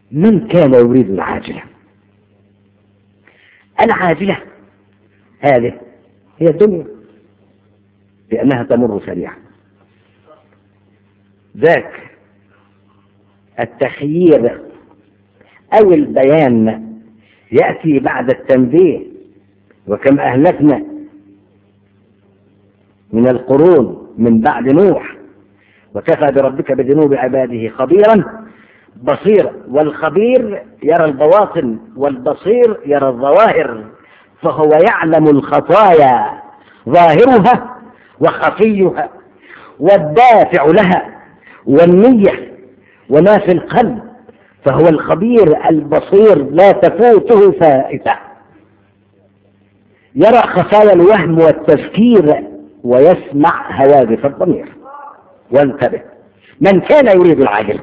من كان يريد العاجلة. العاجلة هذه هي الدنيا لأنها تمر سريعا. ذاك التخيير أو البيان يأتي بعد التنبيه، وكم أهلكنا من القرون من بعد نوح وكفى بربك بذنوب عباده خبيرا بصيرا. والخبير يرى البواطن والبصير يرى الظواهر، فهو يعلم الخطايا ظاهرها وخفيها والدافع لها والنية وما في القلب، فهو الخبير البصير لا تفوته فائتة. يرى خفايا الوهم والتفكير ويسمع هواجس الضمير. وانتبه، من كان يريد العاجل.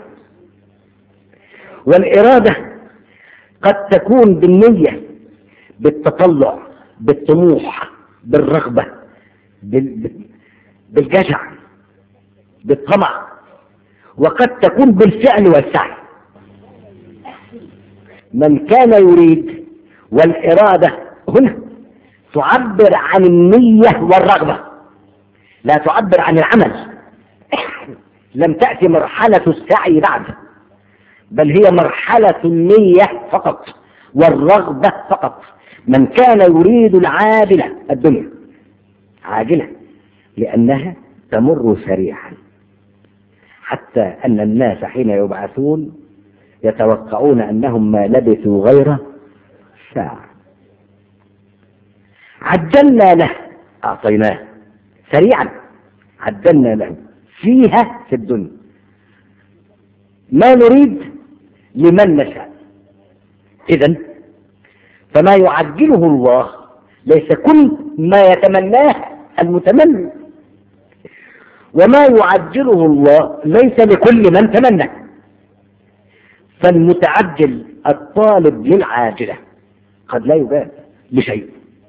والإرادة قد تكون بالنية، بالتطلع، بالطموح، بالرغبة، بالجشع، بالطمع، وقد تكون بالفعل والسعي. من كان يريد، والإرادة هنا تعبر عن النية والرغبة، لا تعبر عن العمل. لم تأتي مرحلة السعي بعد، بل هي مرحلة النية فقط والرغبة فقط. من كان يريد العاجلة، الدنيا عاجلة لأنها تمر سريعا، حتى أن الناس حين يبعثون يتوقعون أنهم ما لبثوا غير ساعة. عجلنا له، أعطيناه سريعا، عجلنا له فيها في الدنيا ما نريد لمن نشاء. إذن فما يعجله الله ليس كل ما يتمناه المتمني، وما يعجله الله ليس لكل من تمنى. فالمتعجل الطالب للعاجلة قد لا يجاب لشيء،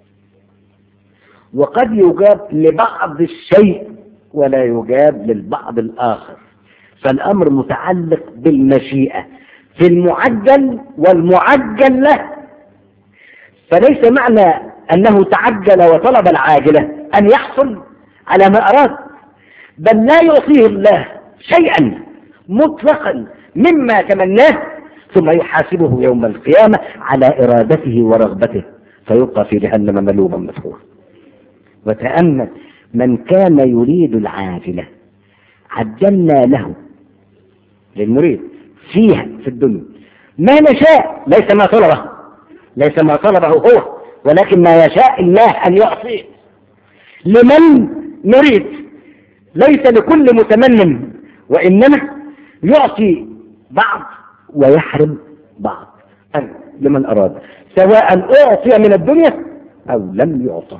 وقد يجاب لبعض الشيء ولا يجاب للبعض الآخر. فالأمر متعلق بالمشيئة في المعجل والمعجل له. فليس معنى أنه تعجل وطلب العاجلة أن يحصل على ما أراد، بل لا يعطيه الله شيئا مطلقا مما تمناه، ثم يحاسبه يوم القيامة على إرادته ورغبته فيبقى في جهنم ملوما مدحورا. وتأمل، من كان يريد العاجلة عجلنا له للمريد فيها في الدنيا ما نشاء، ليس ما طلبه، ليس ما طلبه هو، ولكن ما يشاء الله أن يعطيه لمن نريد، ليس لكل متمن، وإنما يعطي بعض ويحرم بعض لمن أراد، سواء أعطي من الدنيا أو لم يعطى.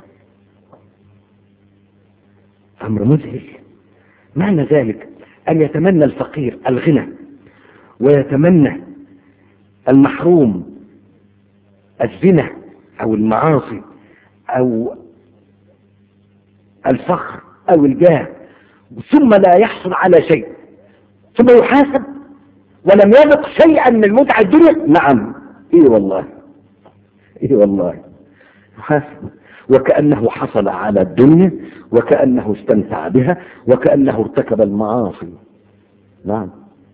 أمر مذهل. معنى ذلك أن يتمنى الفقير الغنى، ويتمنى المحروم الزنا أو المعاصي أو الفخر أو الجاه، ثم لا يحصل على شيء، ثم يحاسب ولم يذق شيئا من متع الدنيا. نعم، إيه والله، إيه والله، يحاسب وكأنه حصل على الدنيا، وكأنه استمتع بها، وكأنه ارتكب المعاصي. نعم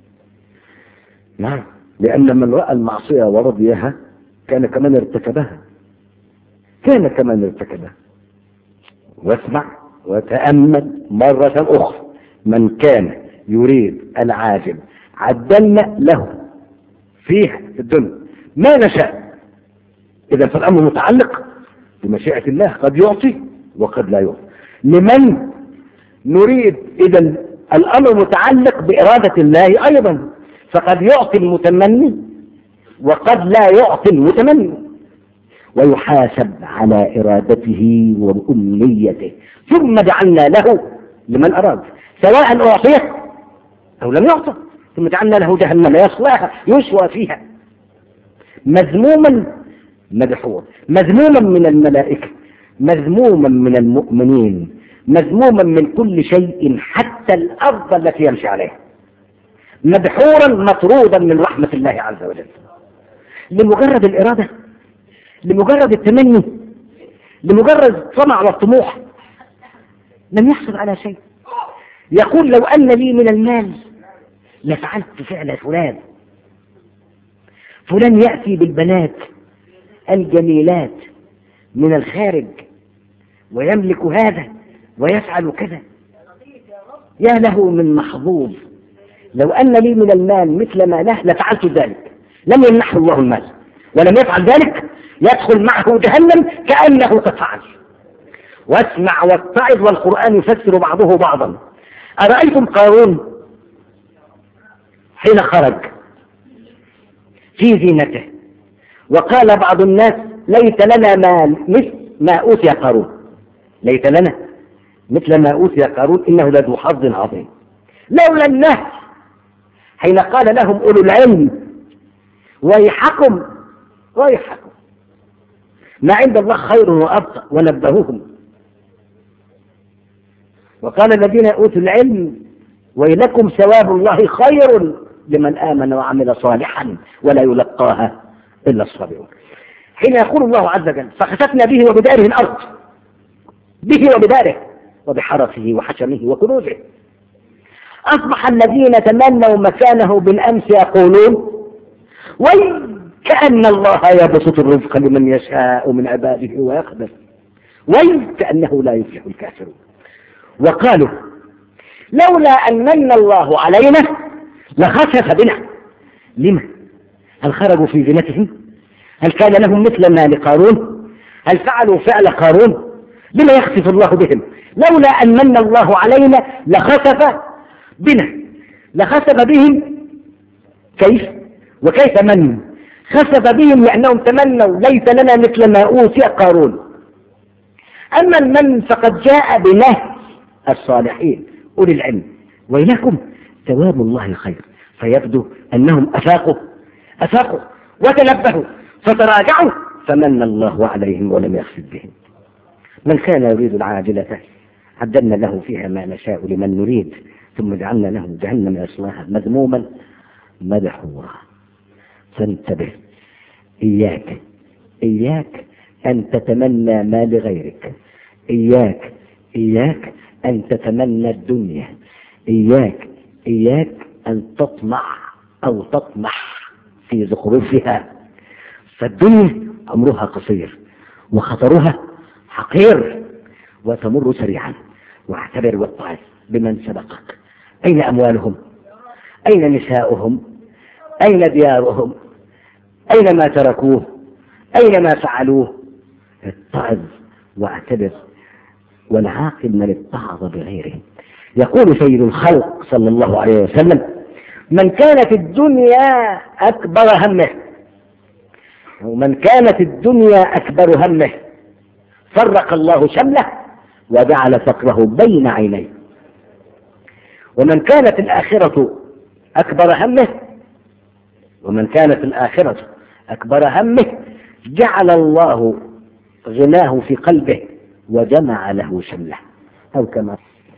نعم، لأن من رأى المعصية ورضيها كان كمان ارتكبها، كان كمان ارتكبها. واسمع وتأمل مرة أخرى، من كان يريد العاجل عدلنا له فيها في الدنيا ما نشاء. إذا فالأمر متعلق بمشيئة الله، قد يعطي وقد لا يعطي لمن نريد. إذا الأمر متعلق بإرادة الله أيضا، فقد يعطي المتمني وقد لا يعطي المتمني، ويحاسب على إرادته وأمنيته. ثم جعلنا له لمن أراد، سواء أعطيه أو لم يعطى، ثم جعلنا له جهنم يصلاها يشوى فيها مذموما مدحورا، مذموما من الملائكة، مذموما من المؤمنين، مذموما من كل شيء حتى الأرض التي يمشي عليها. مدحورا مطرودا من رحمة الله عز وجل، لمجرد الإرادة، لمجرد التمني، لمجرد الطمع والطموح، لم يحصل على شيء. يقول لو أن لي من المال لفعلت فعل فلان، فلان يأتي بالبنات الجميلات من الخارج ويملك هذا ويفعل كذا، يا له من محظوظ، لو أن لي من المال مثل ما له لفعلت ذلك. لم يمنحه الله المال ولم يفعل ذلك، يدخل معه جهنم كأنه قد فعل. واسمع واتعظ والقرآن يفسر بعضه بعضا. أرأيتم قارون حين خرج في زينته وقال بعض الناس ليت لنا مال مثل ما أوتي قارون، ليت لنا مثل ما أوتي قارون إنه لذو حظ عظيم. لولا النهي حين قال لهم أولو العلم ويحكم ويحكم ما عند الله خير وأبقى، ونبهوهم وقال الذين أوتوا العلم ويلكم ثواب الله خير لمن آمن وعمل صالحا ولا يلقاها إلا الصابرون. حين يقول الله عز وجل فخسفنا به وبداره الأرض، به وبداره وبحرسه وحشمه وكنوزه، أصبح الذين تمنوا مكانه بالأمس يقولون ويكأن الله يبسط الرزق لمن يشاء من عباده ويقدر، ويكأنه لا يفلح الكافرون. وقالوا لولا أن من الله علينا لخسف بنا. لما؟ هل خرجوا في زينتهم؟ هل كان لهم مثل ما لقارون؟ هل فعلوا فعل قارون؟ لما يخسف الله بهم؟ لولا أن من الله علينا لخسف بنا. لخسف بهم كيف؟ وكيف من؟ خسف بهم لأنهم تمنوا ليس لنا مثل ما أوتي قارون. أما المن فقد جاء بنهي الصالحين أولي العلم ويلكم ثواب الله خير، فيبدو أنهم أفاقوا وتنبهوا فتراجعوا فمن الله عليهم ولم يخسف بهم. من كان يريد العاجلة عدلنا له فيها ما نشاء لمن نريد ثم جعلنا له جهنم يصلاها مذموما مدحورا. فانتبه، إياك أن تتمنى ما لغيرك، إياك أن تتمنى الدنيا، إياك أن تطمع أو تطمح في زخرفها، فالدنيا عمرها قصير وخطرها حقير وتمر سريعا. واعتبر واتعظ بمن سبقك. أين أموالهم؟ أين نساؤهم؟ أين ديارهم؟ أين ما تركوه؟ أين ما فعلوه؟ اتعظ واعتبر، والعاقل من اتعظ بغيره. يقول سيد الخلق صلى الله عليه وسلم من كانت الدنيا أكبر همه، ومن كانت الدنيا أكبر همه فرق الله شمله وجعل فقره بين عينيه. ومن كانت الآخرة أكبر همه، ومن كانت الآخرة أكبر همه جعل الله غناه في قلبه وجمع له شمله. أو كما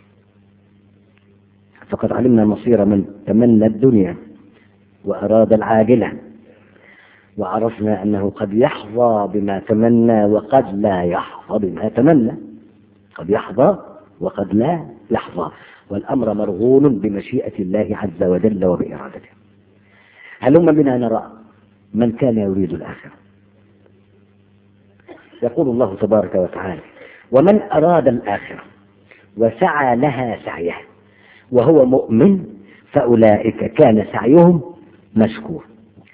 فقد علمنا مصير من تمنى الدنيا وأراد العاجلة، وعرفنا أنه قد يحظى بما تمنى وقد لا يحظى بما تمنى، قد يحظى وقد لا يحظى، والأمر مرهون بمشيئة الله عز وجل وبإرادته. هلم بنا نرى من كان يريد الآخرة. يقول الله تبارك وتعالى ومن أراد الآخرة وسعى لها سعيه وهو مؤمن فأولئك كان سعيهم مشكور.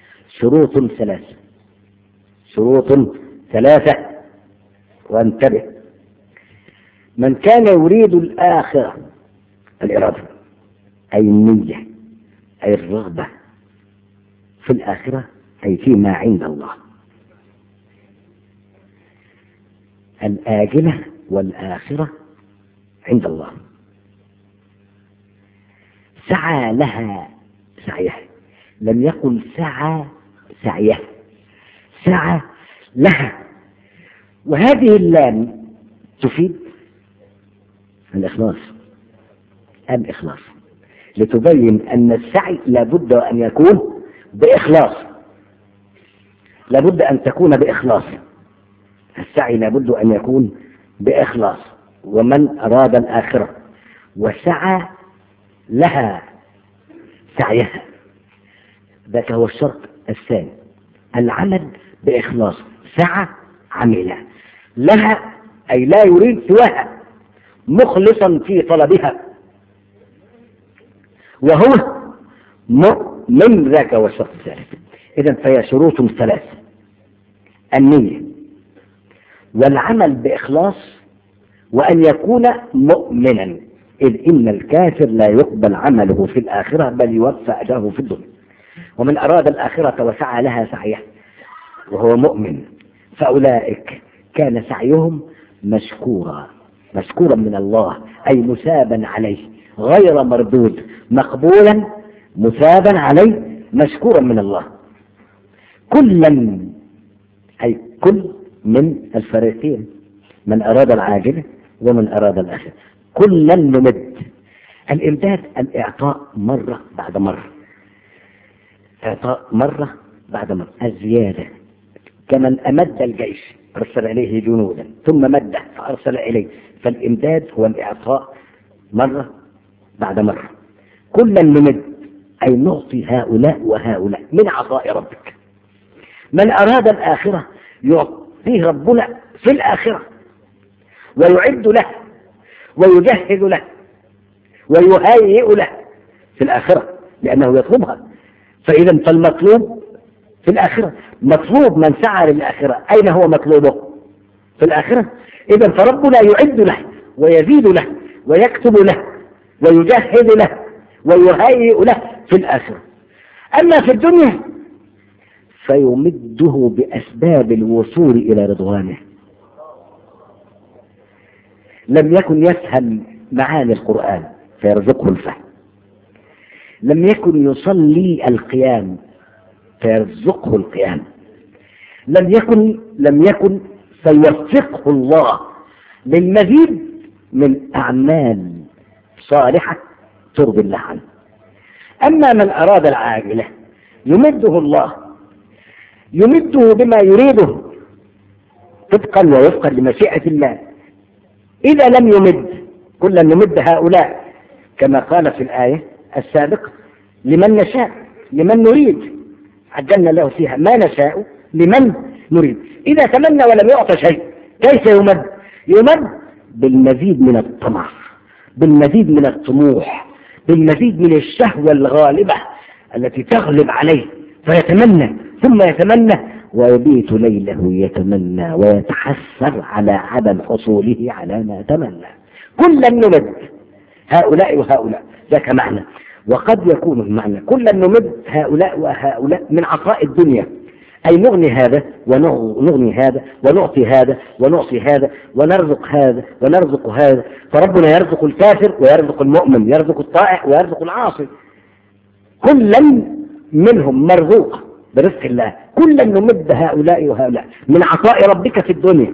شروط ثلاثة وانتبه. من كان يريد الآخرة، الإرادة أي النية أي الرغبة في الآخرة أي فيما عند الله، الآجلة والآخرة عند الله. سعى لها سعيه، لم يقل سعى سعيه، سعى لها. وهذه اللام تفيد الإخلاص. لتبين أن السعي لابد أن يكون بإخلاص، لابد أن تكون بإخلاص. السعي لابد أن يكون بإخلاص. ومن أراد الآخرة وسعى لها سعيها، ذاك هو الشرط الثاني، العمل بإخلاص. سعى عمل لها أي لا يريد سواها، مخلصا في طلبها، وهو مؤمن، ذاك هو الشرط الثالث. إذن فهي شروط ثلاث: النية والعمل بإخلاص وأن يكون مؤمنا، إذ إن الكافر لا يقبل عمله في الآخرة بل يوفى أجره في الدنيا. ومن أراد الآخرة وسعى لها سعيه وهو مؤمن فأولئك كان سعيهم مشكورا، مشكورا من الله، أي مثابا عليه غير مردود، مقبولا مثابا عليه مشكورا من الله. كلا أي كل من الفريقين، من أراد العاجلة ومن أراد الآخرة، كلا نمد. الإمداد الإعطاء مرة بعد مرة، إعطاء مرة بعد مرة، الزيادة. كمن أمد الجيش أرسل إليه جنودا ثم مده فأرسل إليه، فالإمداد هو الإعطاء مرة بعد مرة. كلا نمد أي نعطي هؤلاء وهؤلاء من عطاء ربك. من أراد الآخرة يعطيه ربنا في الآخرة ويعد له ويجهز له ويهيئ له في الآخرة لأنه يطلبها. فإذا فالمطلوب في الآخرة، مطلوب من سعى للآخرة أين هو مطلوبه؟ في الآخرة. إذا فربنا يعد له ويزيد له ويكتب له ويجهز له ويهيئ له في الآخرة. أما في الدنيا فيمده بأسباب الوصول إلى رضوانه. لم يكن يفهم معاني القرآن فيرزقه الفهم، لم يكن يصلي القيام فيرزقه القيام، لم يكن فيوفقه الله للمزيد من أعمال صالحة ترضي الله عنه. أما من أراد العاجلة يمده الله، يمده بما يريده طبقا ووفقا لمشيئة الله. إذا لم يمد، كلا نمد هؤلاء كما قال في الآية السابقة لمن نشاء لمن نريد، عجلنا له فيها ما نشاء لمن نريد. إذا تمنى ولم يعطى شيء كيف يمد؟ يمد بالمزيد من الطمع، بالمزيد من الطموح، بالمزيد من الشهوة الغالبة التي تغلب عليه فيتمنى ثم يتمنى ويبيت ليله يتمنى ويتحسر على عدم حصوله على ما تمنى. كلا نمد هؤلاء وهؤلاء، ذاك معنى. وقد يكون المعنى كلا نمد هؤلاء وهؤلاء من عطاء الدنيا، أي نغني هذا ونغني هذا ونعطي هذا ونعطي هذا ونرزق هذا ونرزق هذا. فربنا يرزق الكافر ويرزق المؤمن، يرزق الطائع ويرزق العاصي، كلا منهم مرزوق برزق الله. كلا نمد هؤلاء وهؤلاء من عطاء ربك في الدنيا.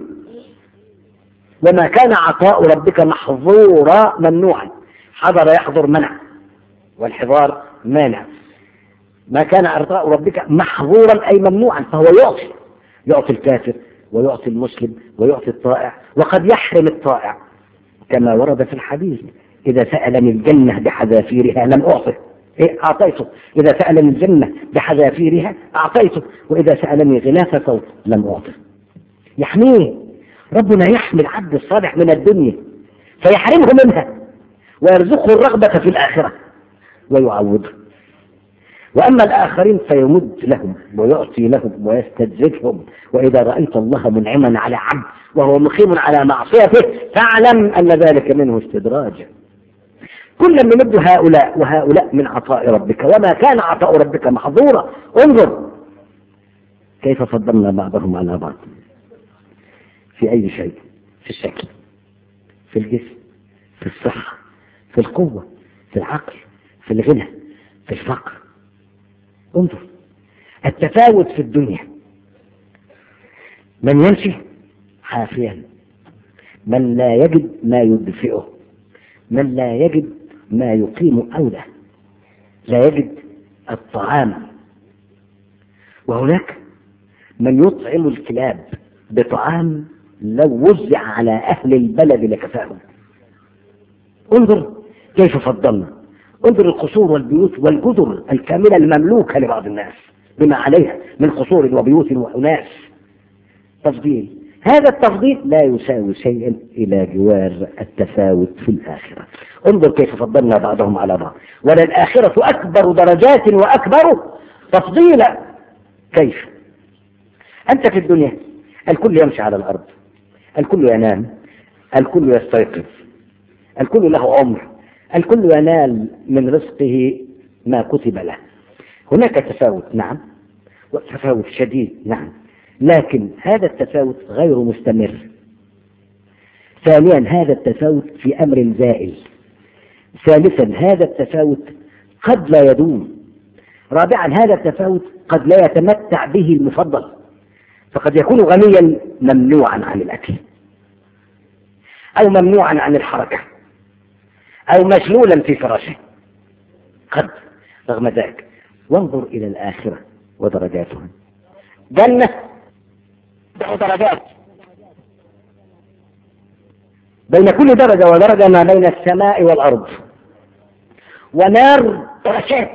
وما كان عطاء ربك محظورا ممنوعا، حضر يحضر منع، والحضار مانع. ما كان عطاء ربك محظورا أي ممنوعا، فهو يعطي الكافر ويعطي المسلم ويعطي الطائع، وقد يحرم الطائع كما ورد في الحديث: إذا سألني الجنة بحذافيرها لم أعطه، أعطيته. إذا سألني الجنة بحذافيرها أعطيته، وإذا سألني غلاف صوت لم أعطه. يحميه ربنا، يحمي العبد الصالح من الدنيا فيحرمه منها ويرزقه الرغبة في الآخرة ويعوضه. وأما الآخرين فيمد لهم ويعطي لهم ويستدرجهم. وإذا رأيت الله منعما على عبد وهو مقيم على معصيته فاعلم أن ذلك منه استدراج. كلا نمد هؤلاء وهؤلاء من عطاء ربك، وما كان عطاء ربك محظورا. انظر كيف فضلنا بعضهم على بعض في أي شيء، في الشكل، في الجسم، في الصحة، في القوة، في العقل، في الغنى، في الفقر. انظر التفاوت في الدنيا، من يمشي حافيا، من لا يجد ما يدفئه، من لا يجد ما يقيم أوله، لا يجد الطعام، وهناك من يطعم الكلاب بطعام لو وزع على أهل البلد لكفاهم. انظر كيف فضلنا، انظر القصور والبيوت والجدر الكاملة المملوكة لبعض الناس بما عليها من قصور وبيوت وأناس. تفضيل، هذا التفضيل لا يساوي شيئا إلى جوار التفاوت في الآخرة. انظر كيف فضلنا بعضهم على بعض، وللآخرة أكبر درجات وأكبر تفضيلا. كيف؟ أنت في الدنيا الكل يمشي على الأرض، الكل ينام، الكل يستيقظ، الكل له عمر، الكل ينال من رزقه ما كتب له. هناك تفاوت نعم، وتفاوت شديد نعم، لكن هذا التفاوت غير مستمر. ثانيا هذا التفاوت في أمر زائل. ثالثا هذا التفاوت قد لا يدوم. رابعا هذا التفاوت قد لا يتمتع به المفضل، فقد يكون غنيا ممنوعا عن الأكل، أو ممنوعا عن الحركة، أو مشلولا في فراشه قد. رغم ذلك وانظر إلى الآخرة ودرجاتها. جنة درجات، بين كل درجة ودرجة ما بين السماء والأرض. ونار درجات.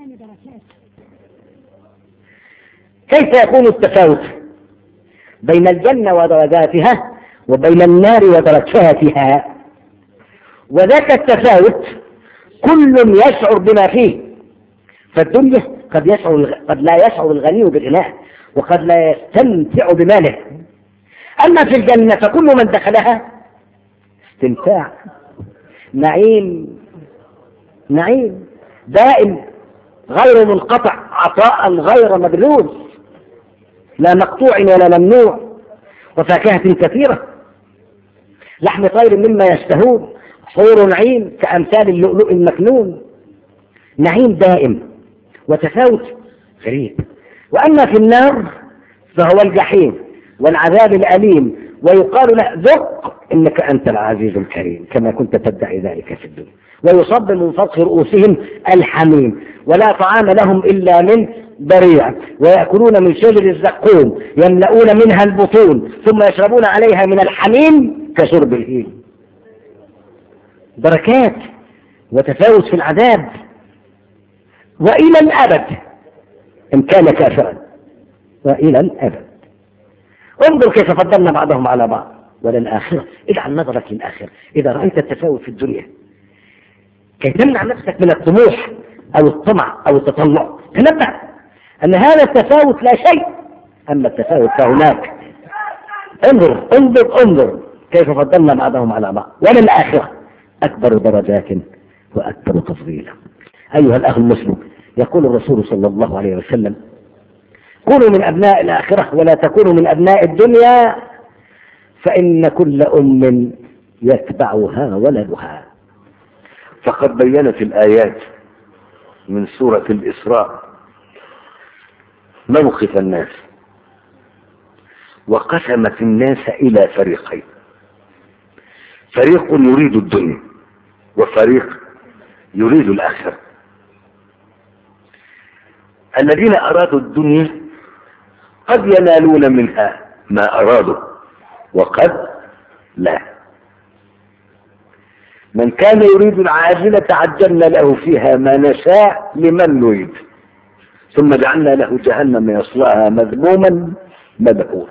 كيف يكون التفاوت بين الجنة ودرجاتها وبين النار ودرجاتها؟ وذاك التفاوت كل يشعر بما فيه. فالدنيا قد لا يشعر الغني بالغناء، وقد لا يستمتع بماله. أما في الجنة فكل من دخلها استمتاع، نعيم، نعيم دائم غير منقطع، عطاء غير مبلوز، لا مقطوع ولا ممنوع، وفاكهة كثيرة، لحم طير مما يشتهون، حور عين كأمثال اللؤلؤ المكنون. نعيم دائم وتفاوت غريب. وأما في النار فهو الجحيم والعذاب الأليم، ويقال له ذق إنك أنت العزيز الكريم كما كنت تدعي ذلك في الدنيا. ويصب من فوق رؤوسهم الحميم، ولا طعام لهم إلا من ضريع، ويأكلون من شجر الزقوم يملؤون منها البطون ثم يشربون عليها من الحميم كشرب الهيم. بركات وتفاوت في العذاب وإلى الأبد إن كان كافرا، وإلى الأبد. انظر كيف فضلنا بعضهم على بعض. وللآخرة اجعل نظرك للآخرة. إذا رأيت التفاوت في الدنيا كي تمنع نفسك من الطموح أو الطمع أو التطلع، تنبه أن هذا التفاوت لا شيء، أما التفاوت فهناك. انظر انظر انظر كيف فضلنا بعضهم على بعض. وللآخرة أكبر درجات وأكبر تفضيلا. أيها الأخ المسلم، يقول الرسول صلى الله عليه وسلم: كونوا من أبناء الآخرة ولا تكونوا من أبناء الدنيا، فإن كل أم يتبعها ولدها. فقد بينت الآيات من سورة الإسراء موقف الناس، وقسمت الناس إلى فريقين: فريق يريد الدنيا وفريق يريد الآخرة. الذين أرادوا الدنيا قد ينالون منها ما أرادوا وقد لا. من كان يريد العاجلة عجلنا له فيها ما نشاء لمن نريد ثم جعلنا له جهنم يصلاها مذموما مدحورا.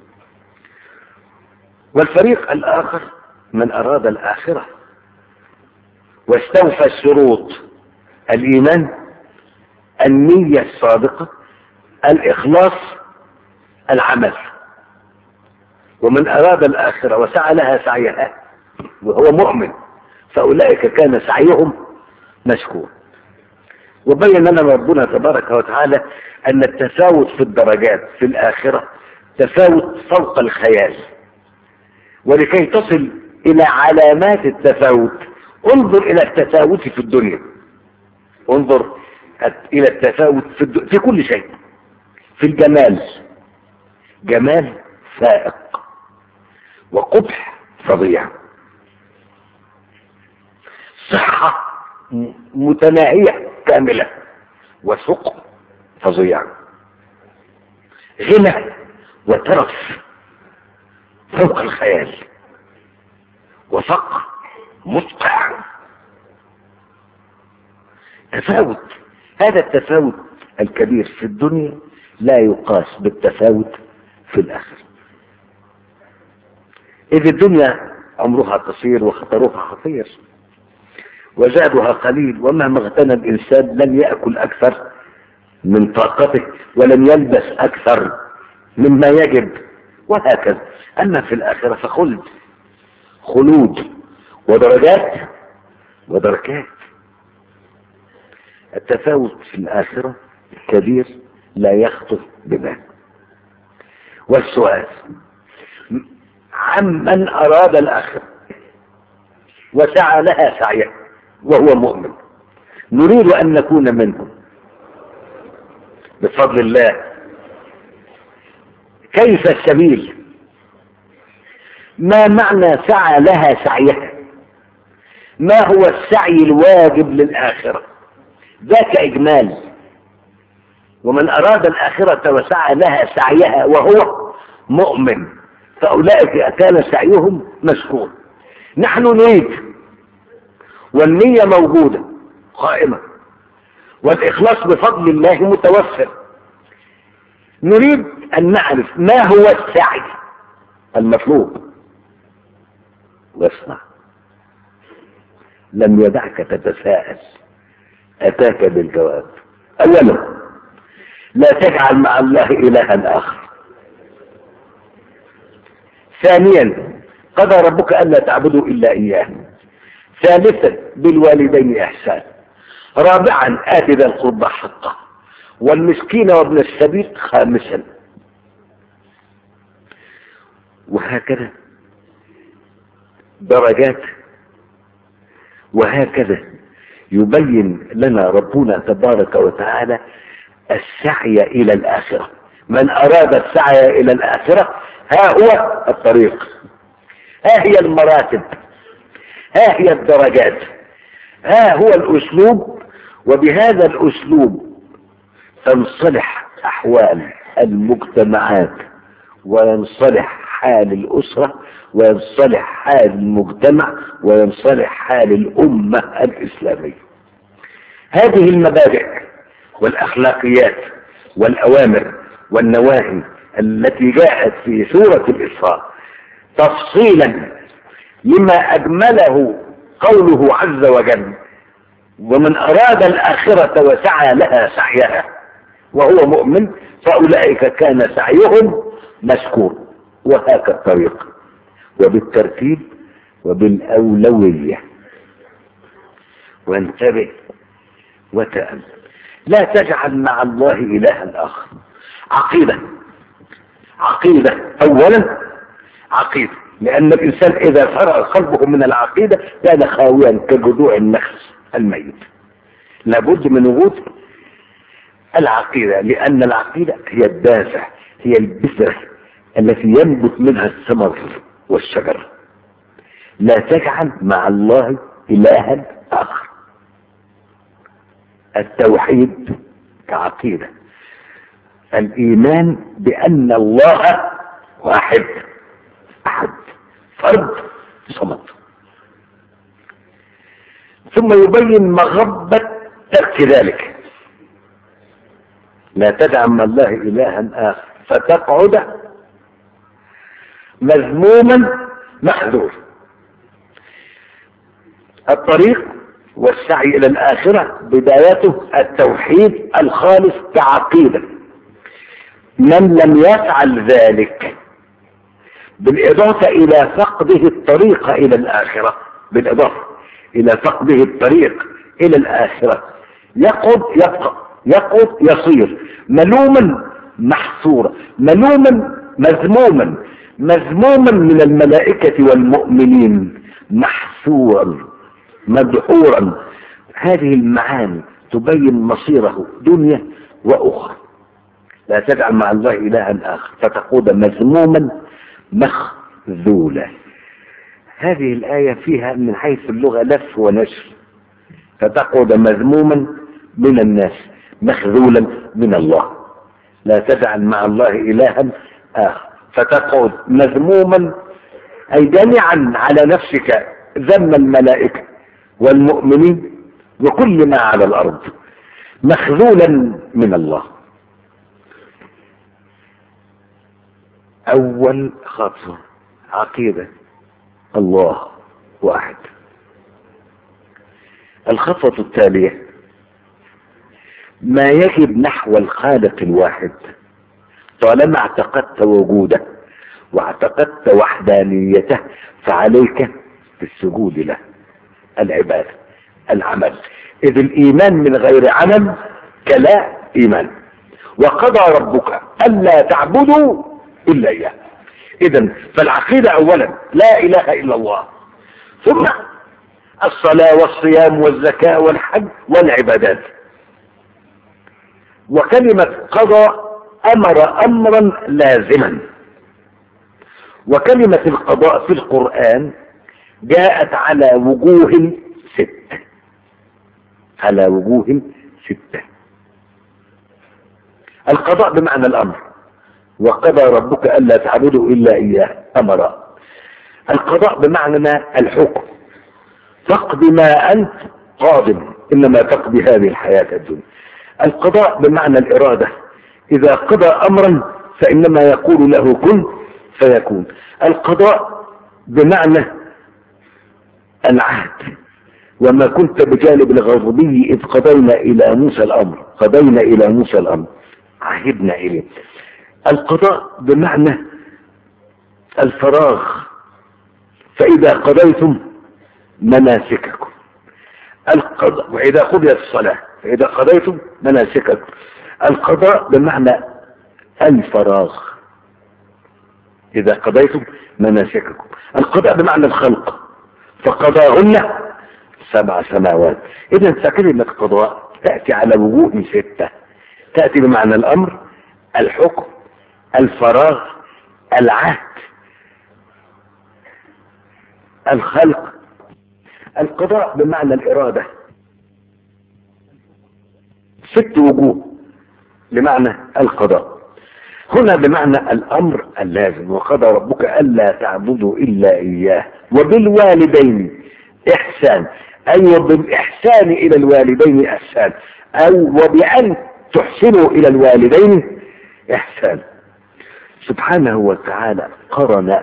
والفريق الآخر من أراد الآخرة واستوفى الشروط: الإيمان، النية الصادقة، الإخلاص، العمل. ومن أراد الآخرة وسعى لها سعيها وهو مؤمن فأولئك كان سعيهم مشكور. وبين لنا ربنا تبارك وتعالى أن التفاوت في الدرجات في الآخرة تفاوت فوق الخيال. ولكي تصل إلى علامات التفاوت انظر إلى التفاوت في الدنيا، انظر إلى التفاوت في كل شيء. في الجمال، جمال فائق، وقبح فظيع، صحة متناهية كاملة، وسقم فظيع، غنى وترف فوق الخيال، وفقر مدقع. تفاوت. هذا التفاوت الكبير في الدنيا لا يقاس بالتفاوت في الآخرة، إذ الدنيا عمرها قصير وخطرها خطير وزادها قليل، ومهما اغتنى الإنسان لن يأكل أكثر من طاقته ولن يلبس أكثر مما يجب، وهكذا. أما في الآخرة فخلد، خلود ودرجات ودركات. التفاوت في الآخرة كبير لا يخطر ببال. والسؤال عمن أراد الآخرة وسعى لها سعيه وهو مؤمن، نريد أن نكون منهم بفضل الله. كيف السبيل؟ ما معنى سعى لها سعيها؟ ما هو السعي الواجب للآخرة؟ ذاك إجمال. ومن أراد الآخرة وسعى لها سعيها وهو مؤمن فأولئك كان سعيهم مشكور. نحن نريد، والنية موجودة قائمة، والإخلاص بفضل الله متوفر. نريد أن نعرف ما هو السعي المطلوب. واسمع، لم يدعك تتساءل، أتاك بالجواب. أولا، لا تجعل مع الله إلها آخر. ثانيا، قضى ربك ألا تعبدوا إلا إياه. ثالثا، بالوالدين إحسان. رابعا، آت ذا القربى حقه والمسكين وابن السبيل. خامسا، وهكذا درجات. وهكذا يبين لنا ربنا تبارك وتعالى السعي إلى الآخرة. من أراد السعي إلى الآخرة ها هو الطريق، ها هي المراتب، ها هي الدرجات، ها هو الأسلوب. وبهذا الأسلوب تنصلح أحوال المجتمعات، وينصلح حال الأسرة، وينصلح حال المجتمع، وينصلح حال الأمة الإسلامية. هذه المبادئ والأخلاقيات والأوامر والنواهي التي جاءت في سورة الإسراء تفصيلا لما أجمله قوله عز وجل: ومن أراد الآخرة وسعى لها سعيها وهو مؤمن فأولئك كان سعيهم مشكور. وهكذا الطريق، وبالترتيب وبالأولوية. وانتبه وتأمل، لا تجعل مع الله إلها آخر. عقيدة أولا، عقيدة، لأن الإنسان إذا فرغ قلبه من العقيدة كان خاويا كجذوع النخل الميت. لابد من وجود العقيدة، لأن العقيدة هي الدافع، هي البذرة التي ينبت منها الثمر والشجر. لا تجعل مع الله إلها آخر. التوحيد كعقيدة، الإيمان بأن الله واحد أحد فرد صمد. ثم يبين مغبة ترك ذلك. لا تدع مع الله إلها آخر فتقعد مذموما محذور. الطريق والسعي إلى الآخرة بدايته التوحيد الخالص كعقيدة. من لم يفعل ذلك بالإضافة إلى فقده الطريق إلى الآخرة، بالإضافة إلى فقده الطريق إلى الآخرة، يقعد يصير ملوما محصورا، ملوما مذموما من الملائكة والمؤمنين، محصورا مدحورا. هذه المعاني تبين مصيره دنيا وأخرى. لا تجعل مع الله إلها آخر فتقود مذموما مخذولا. هذه الآية فيها من حيث اللغة لف ونشر، فتقعد مذموما من الناس مخذولا من الله. لا تجعل مع الله إلها آخر فتقعد مذموما، أي جامعا على نفسك ذم الملائكة والمؤمنين وكل ما على الأرض مخذولا من الله. أول خطوة عقيدة الله واحد. الخطوة التالية ما يجب نحو الخالق الواحد طالما اعتقدت وجوده واعتقدت وحدانيته فعليك بالسجود له، العبادة، العمل، إذ الإيمان من غير عمل كلا إيمان. وقضى ربك ألا تعبدوا إلا إياه. إذن فالعقيدة أولا لا إله إلا الله، ثم الصلاة والصيام والزكاة والحج والعبادات. وكلمة قضى أمر أمرا لازما. وكلمة القضاء في القرآن جاءت على وجوه 6، على وجوه 6. القضاء بمعنى الأمر، وقضى ربك ألا تعبدوا إلا إياه، أمر. القضاء بمعنى الحكم، تقضي ما أنت قاضٍ، إنما تقضي هذه الحياة الدنيا. القضاء بمعنى الإرادة، إذا قضى أمرا فإنما يقول له كن فيكون. القضاء بمعنى العهد، وما كنت بجانب الغضبي إذ قضينا إلى موسى الأمر، قضينا إلى موسى الأمر، عهدنا إليه. القضاء بمعنى الفراغ، فإذا قضيتم مناسككم. القضاء، وإذا قضيت الصلاة فإذا قضيتم مناسككم. القضاء بمعنى الفراغ، إذا قضيتم مناسككم. القضاء بمعنى الخلق، فقضاهن 7 سماوات. إذن فكلمة قضاء تأتي على وجوه 6، تأتي بمعنى الأمر، الحكم، الفراغ، العهد، الخلق. القضاء بمعنى الإرادة، 6 وجوه لمعنى القضاء. هنا بمعنى الأمر اللازم، وقضى ربك ألا تعبدوا إلا إياه وبالوالدين إحسان، أي وبالإحسان إلى الوالدين إحسان، أو وبأن تحسنوا إلى الوالدين إحسان. سبحانه وتعالى قرن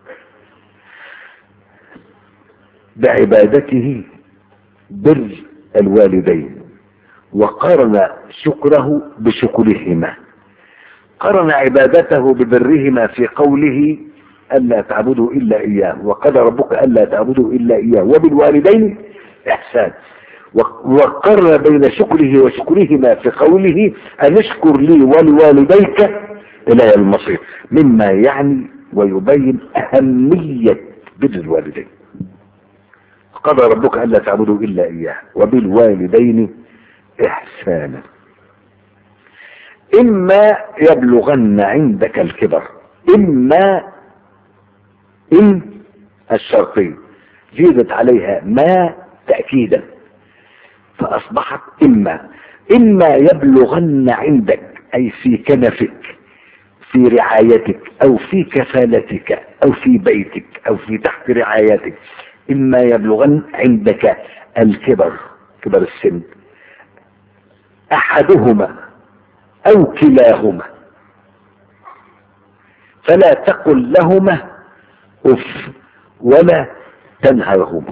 بعبادته بر الوالدين، وقرن شكره بشكرهما. قرن عبادته ببرهما في قوله ألا تعبدوا إلا إياه، وقضى ربك ألا تعبدوا إلا إياه وبالوالدين إحسان. وقرن بين شكره وشكرهما في قوله أن اشكر لي ولوالديك إلى المصير، مما يعني ويبين أهمية بر الوالدين. قضى ربك ألا تعبدوا إلا إياه وبالوالدين إحسانا. إما يبلغن عندك الكبر، إما إن الشرطية زيدت عليها ما تأكيدا فأصبحت إما يبلغن عندك، أي في كنفك، في رعايتك، أو في كفالتك، أو في بيتك، أو في تحت رعايتك. إما يبلغن عندك الكبر، كبر السن، أحدهما أو كلاهما، فلا تقل لهما أف ولا تنهرهما.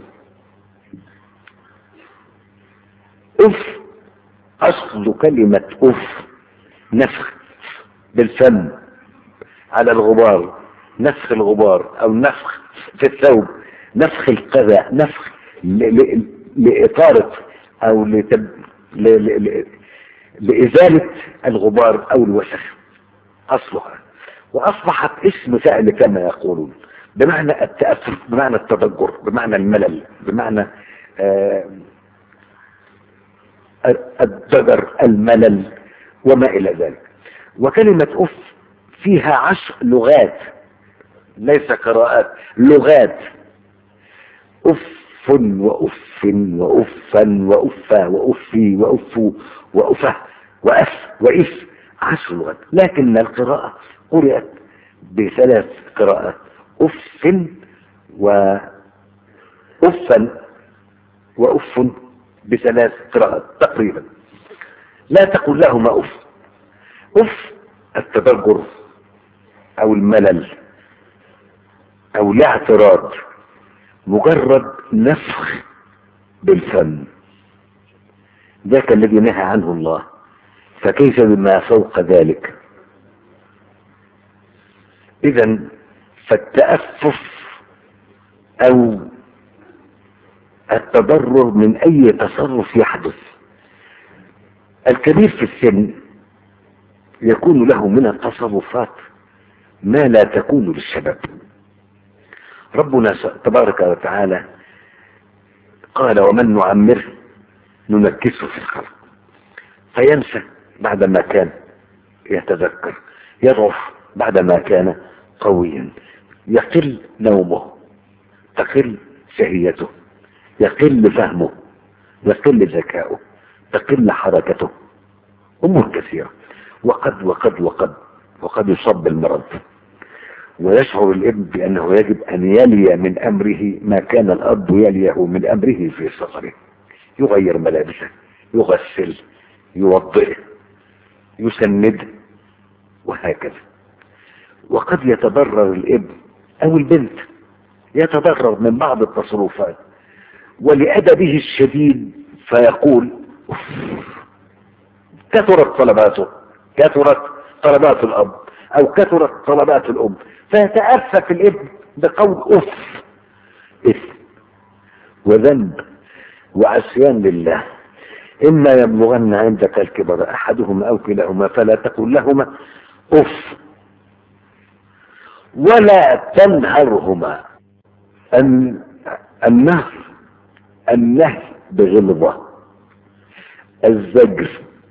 أف، أصل كلمة أف نفخ بالفم على الغبار، نفخ الغبار أو نفخ في الثوب، نفخ القذى، نفخ لإطارة أو لإزالة الغبار أو الوسخ أصلها. وأصبحت اسم فعل كما يقولون، بمعنى التأثر، بمعنى التضجر، بمعنى الملل، بمعنى الضجر، الملل وما إلى ذلك. وكلمة أف فيها 10 لغات، ليس قراءات، لغات. أف وأف وأفا وأفا وأفي وأفو وأفه وأف وإف 10 لغات، لكن القراءة قرأت ب3 قراءات، أف وأفا وأف ب3 قراءات تقريبا. لا تقل لهما أف. أف التبرجر أو الملل أو الاعتراض، مجرد نفخ بالفم، ذاك الذي نهى عنه الله، فكيف بما فوق ذلك؟ إذا فالتأفف أو التضرر من أي تصرف يحدث. الكبير في السن يكون له من التصرفات ما لا تكون للشباب. ربنا تبارك وتعالى قال: ومن نعمره ننكسه في الخلق، فينسى بعدما كان يتذكر، يضعف بعدما كان قويا، يقل نومه، تقل شهيته، يقل فهمه، يقل ذكاؤه، تقل حركته، امور كثيره. وقد يصاب بالمرض، ويشعر الابن بأنه يجب أن يلي من أمره ما كان الأب يليه من أمره في صغره، يغير ملابسه، يغسل، يوضئ، يسند، وهكذا. وقد يتضرر الابن أو البنت، يتضرر من بعض التصرفات ولأدبه الشديد فيقول: كثرت طلباته، كثرت طلبات الأب أو كثرت طلبات الأم، فيتأفف الابن بقول أف، إثم وذنب وعصيان لله. إما يبلغن عندك الكبر أحدهما أو كلاهما فلا تقل لهما أف ولا تنهرهما. النهي بغلظة، الزجر: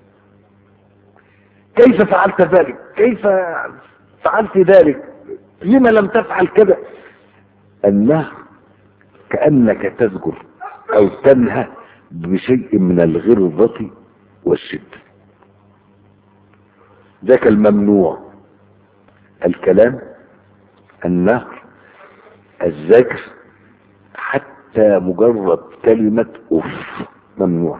كيف فعلت ذلك؟ كيف فعلت ذلك؟ لما لم تفعل كذا؟ النهي كأنك تزجر أو تنهى بشيء من الغلظة والشدة. ذاك الممنوع: الكلام، النهر، الزجر، حتى مجرد كلمة أف ممنوع.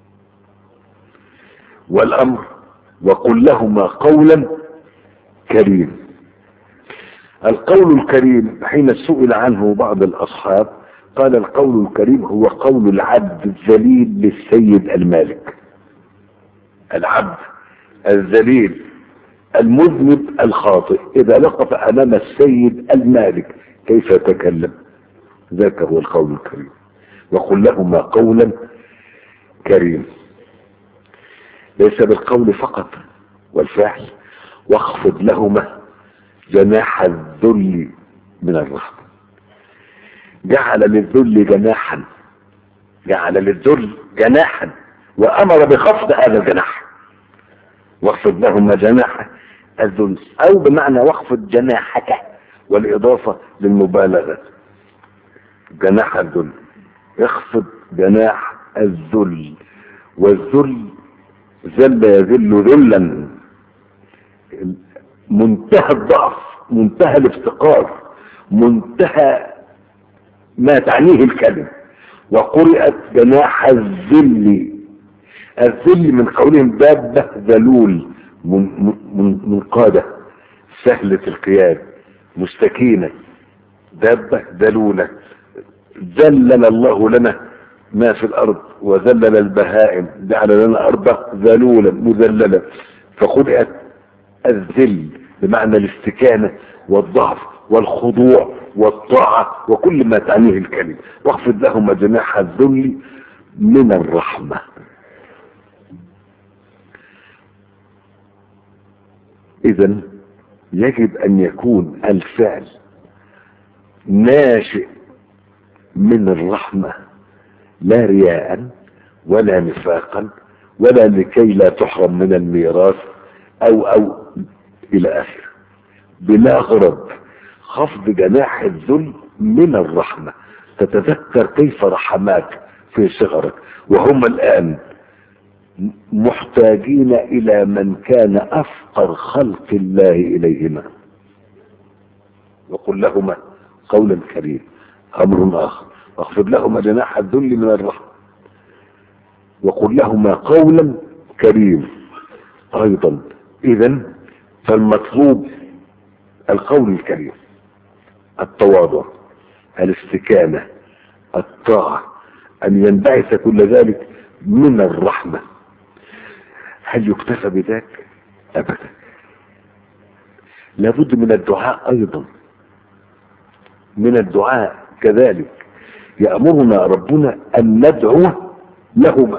والأمر: وقل لهما قولا كريم. القول الكريم حين سئل عنه بعض الأصحاب قال: القول الكريم هو قول العبد الذليل للسيد المالك. العبد الذليل المذنب الخاطئ إذا لقف أمام السيد المالك كيف يتكلم؟ ذاك هو القول الكريم. وقل لهما قولا كريم، ليس بالقول فقط والفعل. واخفض لهما جناح الذل من الرحمة. جعل للذل جناحا، جعل للذل جناحا وأمر بخفض هذا الجناح. واخفض لهما جناح الذل، أو بمعنى واخفض جناحك، والإضافة للمبالغة. جناح الذل، اخفض جناح الذل. والذل ذل يذل ذلا، منتهى الضعف، منتهى الافتقار، منتهى ما تعنيه الكلمة. وقرأت جناح الذل، الذل من قولهم دابة ذلول، منقادة سهلة القياد، مستكينة، دابة ذلولة. ذلل الله لنا ما في الأرض وذلل البهائم، جعل لنا أرضا ذلولا مذللة. فقرأت الذل بمعنى الاستكانة والضعف والخضوع والطاعة وكل ما تعنيه الكلمة. واخفض لهما جناح الذل من الرحمة. إذن يجب أن يكون الفعل ناشئ من الرحمة، لا رياء ولا نفاقا ولا لكي لا تحرم من الميراث أو إلى آخره، بلا غرض. خفض جناح الذل من الرحمة، تتذكر كيف رحماك في صغرك، وهم الآن محتاجين إلى من كان أفقر خلق الله إليهما. وقل لهما قولا كريما. أمر آخر، واخفض لهما جناح الذل من الرحمة، وقل لهما قولا كريما أيضا. إذن فالمطلوب القول الكريم، التواضع، الاستكانة، الطاعة، أن ينبعث كل ذلك من الرحمة. هل يكتفى بذلك؟ أبدا، لابد من الدعاء أيضا، من الدعاء كذلك. يأمرنا ربنا أن ندعو لهما،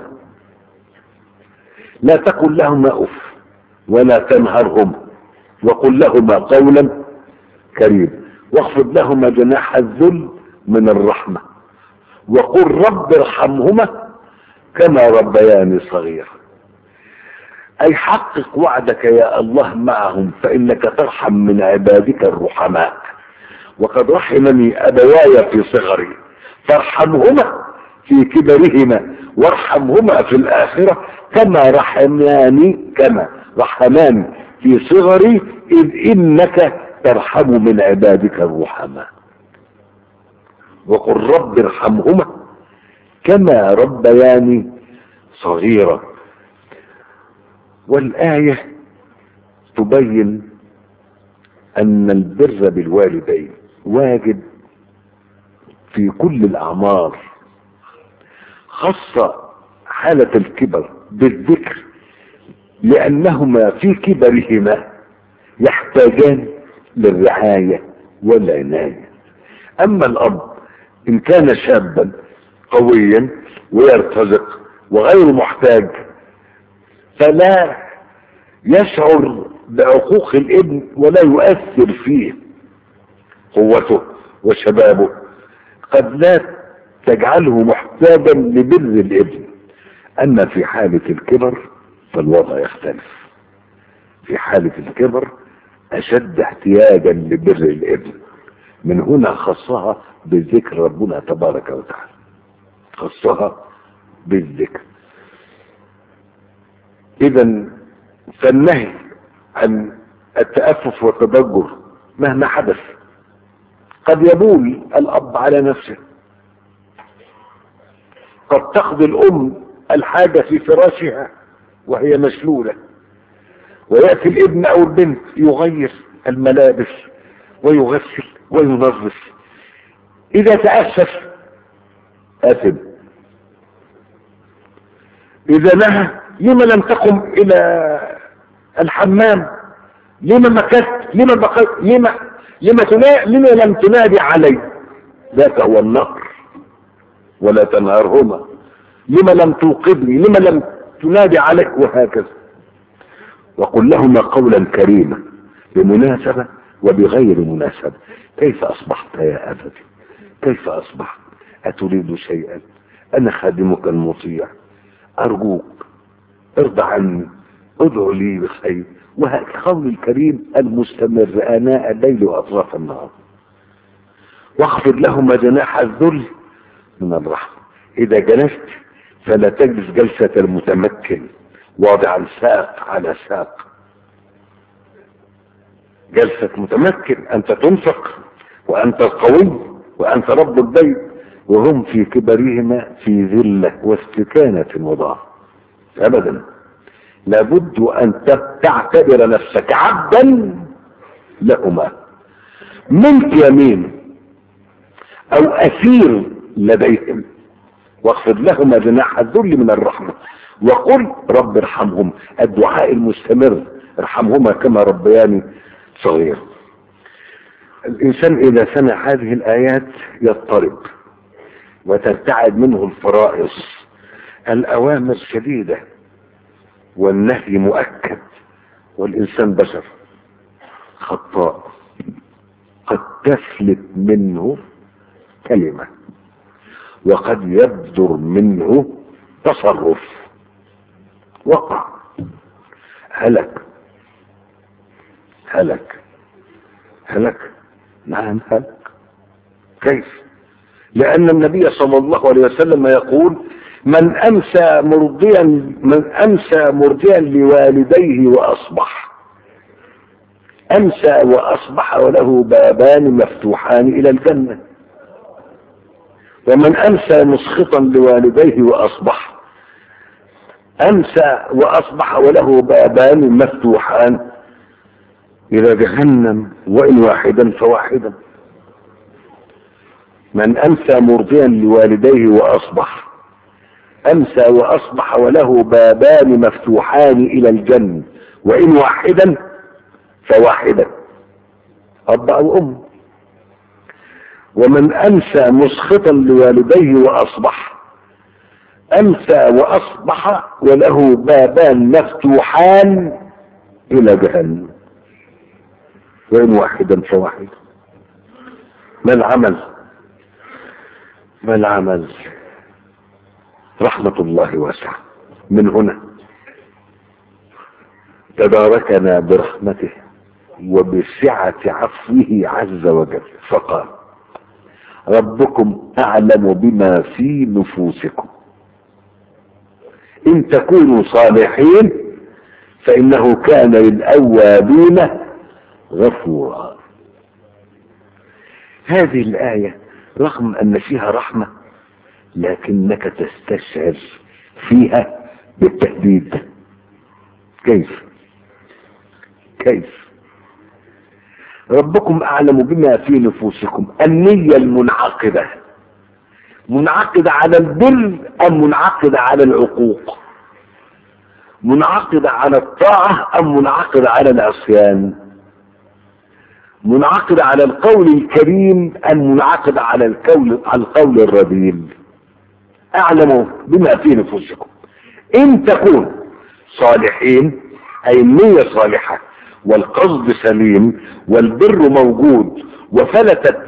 لا تقل لهما أف ولا تنهرهما، وقل لهما قولا كريما، واخفض لهما جناح الذل من الرحمة، وقل رب ارحمهما كما ربياني صغيرا. أي حقق وعدك يا الله معهم، فإنك ترحم من عبادك الرحماء. وقد رحمني أبواي في صغري فارحمهما في كبرهما، وارحمهما في الآخرة كما رحماني في صغري، إذ إنك ترحم من عبادك الرحماء. وقل رب ارحمهما كما ربياني صغيرا. والآية تبين أن البر بالوالدين واجب في كل الأعمار، خاصة حالة الكبر بالذكر، لأنهما في كبرهما يحتاجان للرعاية والعناية. أما الأب إن كان شابا قويا ويرتزق وغير محتاج، فلا يشعر بعقوق الابن ولا يؤثر فيه قوته وشبابه، قد لا تجعله محتاجا لبر الابن. أما في حالة الكبر فالوضع يختلف، في حالة الكبر أشد احتياجا لبر الابن. من هنا خصها بالذكر ربنا تبارك وتعالى، خصها بالذكر. إذا فالنهي عن التأفف والتضجر مهما حدث. قد يبول الأب على نفسه، قد تقضي الأم الحاجة في فراشها وهي مشلولة، ويأتي الابن أو البنت يغير الملابس ويغسل وينظف. إذا تأسف آثم، إذا نهى لما لم تقم إلى الحمام، لما مكثت، لما بقيت، لما لم تنادي علي، ذاك هو النهر. ولا تنهرهما، لما لم توقظني، لما لم تنادي علي، وهكذا. وقل لهما قولا كريما بمناسبة وبغير مناسبة. كيف أصبحت يا أبتي؟ كيف أصبحت؟ أتريد شيئا؟ أنا خادمك المطيع، أرجوك ارضى عني، ادعو لي بخير. وهالقول الكريم المستمر آناء الليل وأطراف النهار. واخفض لهما جناح الذل من الرحمة. إذا جلست فلا تجلس جلسة المتمكن واضعا ساق على ساق، جلسة متمكن، أنت تنفق وأنت القوي وأنت رب البيت، وهم في كبرهما في ذلة واستكانة وضعف. أبدا، لابد أن تعتبر نفسك عبدا لهما، ملك يمين أو أسير لديهم. واخفض لهما جناح الذل من الرحمة، وقل رب ارحمهم. الدعاء المستمر، ارحمهما كما ربياني صغير. الإنسان إذا سمع هذه الآيات يضطرب وترتعد منه الفرائص. الأوامر شديدة والنهي مؤكد، والإنسان بشر خطاء، قد تفلت منه كلمة وقد يبدر منه تصرف. وقع، هلك. نعم هلك. كيف؟ لأن النبي صلى الله عليه وسلم يقول من أمسى مرضيا لوالديه وأصبح أمسى وأصبح وله بابان مفتوحان إلى الجنة، ومن أمسى مسخطا لوالديه وأصبح أمسى وأصبح وله بابان مفتوحان إلى جهنم، وإن واحدا فواحدا. من أمسى مرضيا لوالديه وأصبح أمسى وأصبح وله بابان مفتوحان إلى الجنة، وإن واحدا فواحدا، أب أو أم. ومن أمسى مسخطا لوالديه وأصبح أمسى وأصبح وله بابان مفتوحان إلى جهنم، وإن واحدا فواحدا. ما العمل؟ ما العمل؟ رحمة الله واسعة. من هنا تباركنا برحمته وبسعة عفوه عز وجل فقال ربكم أعلم بما في نفوسكم إن تكونوا صالحين فإنه كان للأوابين غفورا. هذه الآية رغم أن فيها رحمة لكنك تستشعر فيها بالتهديد. كيف؟ ربكم أعلم بما في نفوسكم، النية المنعقدة منعقدة على البر أم منعقدة على العقوق؟ منعقدة على الطاعة أم منعقدة على العصيان؟ منعقدة على القول الكريم أم منعقدة على القول الرذيل؟ أعلم بما في نفوسكم إن تكونوا صالحين، أي النية صالحة والقصد سليم والبر موجود وفلتت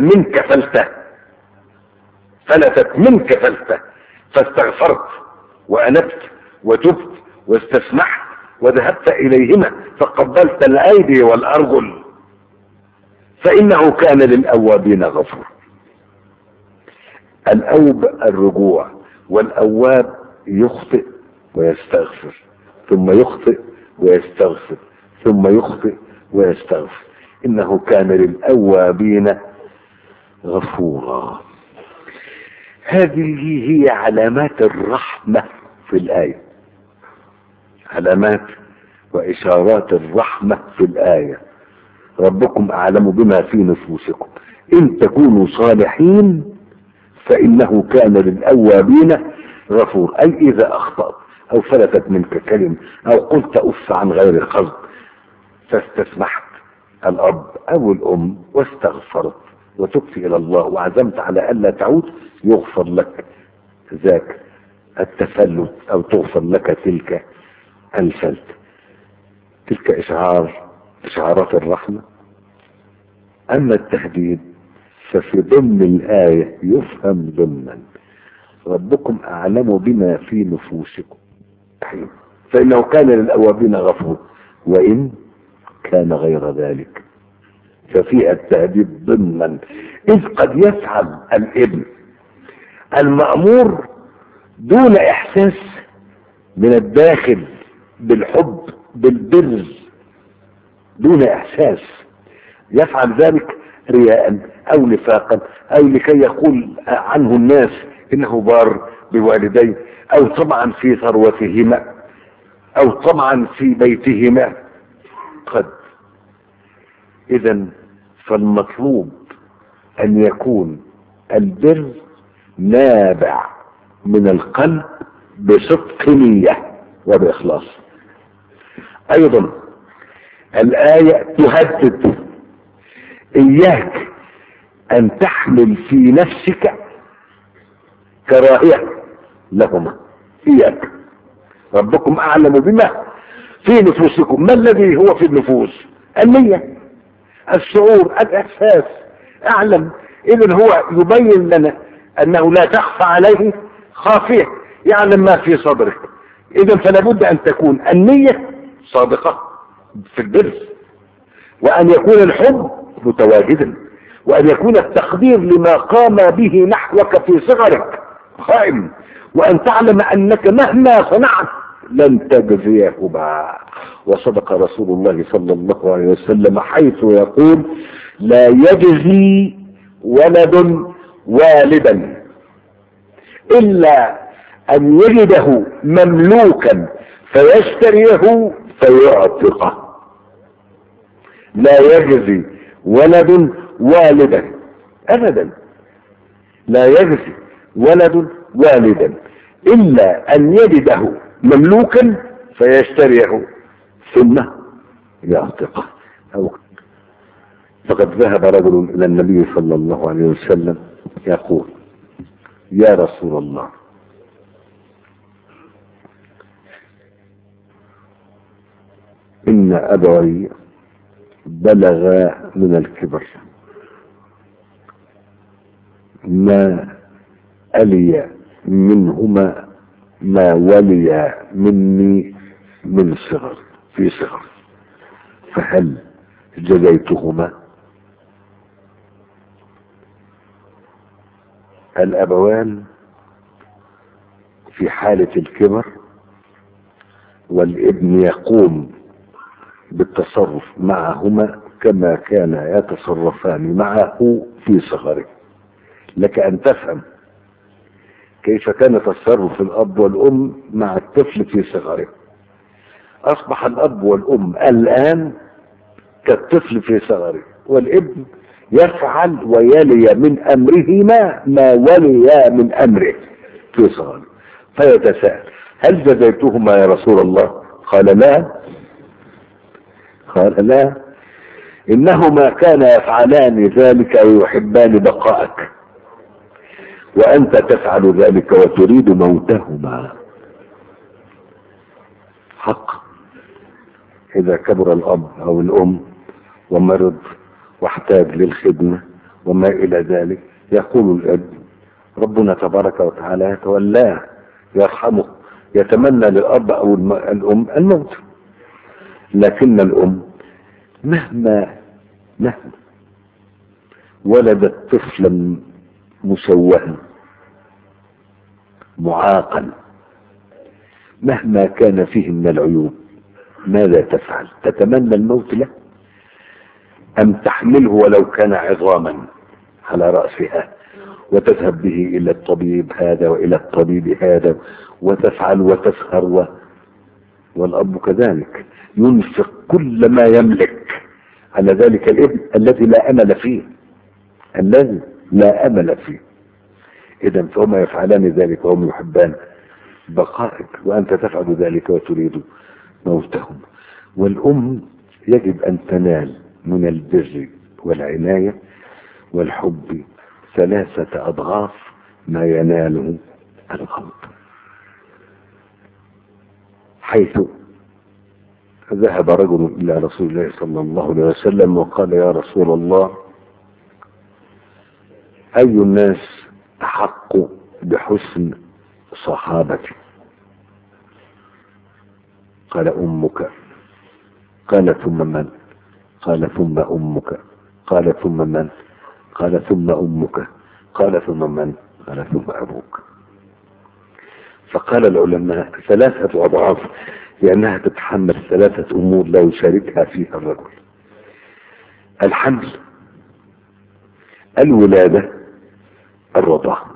منك فلتة فاستغفرت وأنبت وتبت واستسمحت وذهبت إليهما فقبلت الأيدي والأرجل فإنه كان للأوابين غفور. الأوب الرجوع، والأواب يخطئ ويستغفر ثم يخطئ ويستغفر ثم يخطئ ويستغفر، إنه كان للأوابين غفورا. هذه هي علامات الرحمة في الآية، علامات وإشارات الرحمة في الآية. ربكم أعلم بما في نفوسكم إن تكونوا صالحين فإنه كان للأوابين غفور، أي إذا أخطأت أو فلتت منك كلمة أو قلت أف عن غير قصد فاستسمحت الأب أو الأم واستغفرت وتبت إلى الله وعزمت على ألا تعود، يغفر لك ذاك التفلت أو تغفر لك تلك الفلت. تلك إشعارات الرحمة. أما التهديد ففي ضمن الآية يفهم ضمنا ربكم أعلم بما في نفوسكم فإنه كان للأوابين غفور وإن كان غير ذلك، ففيها التهديد ضمنا. إذ قد يفعل الابن المأمور دون إحساس من الداخل بالحب بالبر، دون إحساس، يفعل ذلك رياء أو نفاقا أو لكي يقول عنه الناس إنه بار بوالديه أو طمعا في ثروتهما أو طمعا في بيتهما. قد إذن فالمطلوب أن يكون البر نابع من القلب بصدق نية وبإخلاص. أيضا الآية تهدد إياك أن تحمل في نفسك كراهية لهما. إياك. ربكم أعلم بما في نفوسكم. ما الذي هو في النفوس؟ النية، الشعور، الإحساس. أعلم. إذن هو يبين لنا أنه لا تخفى عليه خافية، يعلم ما في صدرك. إذن فلا بد أن تكون النية صادقة في البر، وأن يكون الحب متواجدا، وأن يكون التقدير لما قام به نحوك في صغرك قائم، وأن تعلم أنك مهما صنعت لن تجزيه بها. وصدق رسول الله صلى الله عليه وسلم حيث يقول: لا يجزي ولد والدا إلا أن يجده مملوكا فيشتريه فيعتقه. لا يجزي ولد والدا أبدا، لا يجزي ولد والدا إلا أن يجده مملوكا فيشتريه ثم يعتقه. فقد ذهب رجل إلى النبي صلى الله عليه وسلم يقول: يا رسول الله، إن أبوي بلغا من الكبر، ما ألي منهما ما ولي مني من صغر في صغر، فهل جزيتهما؟ الأبوان في حالة الكبر والابن يقوم بالتصرف معهما كما كان يتصرفان معه في صغره. لك أن تفهم كيف كان تصرف الأب والأم مع الطفل في صغره. أصبح الأب والأم الآن كالطفل في صغره، والابن يفعل ويلي من أمرهما ما ولي من أمره في صغره. فيتساءل: هل جزيتهما يا رسول الله؟ قال: لا. قال: لا، إنهما كانا يفعلان ذلك ويحبان بقاءك، وأنت تفعل ذلك وتريد موتهما. حق، إذا كبر الأب أو الأم ومرض واحتاج للخدمة وما إلى ذلك، يقول الأب: ربنا تبارك وتعالى يتولاه يرحمه، يتمنى للأب أو الأم الموت. لكن الأم مهما ولدت طفلا مسوها معاقا مهما كان فيه من العيوب، ماذا تفعل؟ تتمنى الموت له، أم تحمله ولو كان عظاما على رأسها وتذهب به إلى الطبيب هذا وإلى الطبيب هذا وتفعل وتسهر؟ والأب كذلك ينفق كل ما يملك على ذلك الابن الذي لا أمل فيه، الذي لا أمل فيه. إذن فهما يفعلان ذلك وهم يحبان بقائك، وأنت تفعل ذلك وتريد موتهم. والأم يجب أن تنال من البر والعناية والحب 3 أضعاف ما يناله الأب. حيث ذهب رجل إلى رسول الله صلى الله عليه وسلم وقال: يا رسول الله، أي الناس أحق بحسن صحابتي؟ قال: أمك. قال: ثم من؟ قال: ثم أمك. قال: ثم من؟ قال: ثم أمك. قال: ثم من؟ قال: ثم أبوك. فقال العلماء 3 أضعاف، لأنها تتحمل 3 أمور لا يشاركها فيها الرجل: الحمل، الولادة، الرضاعة.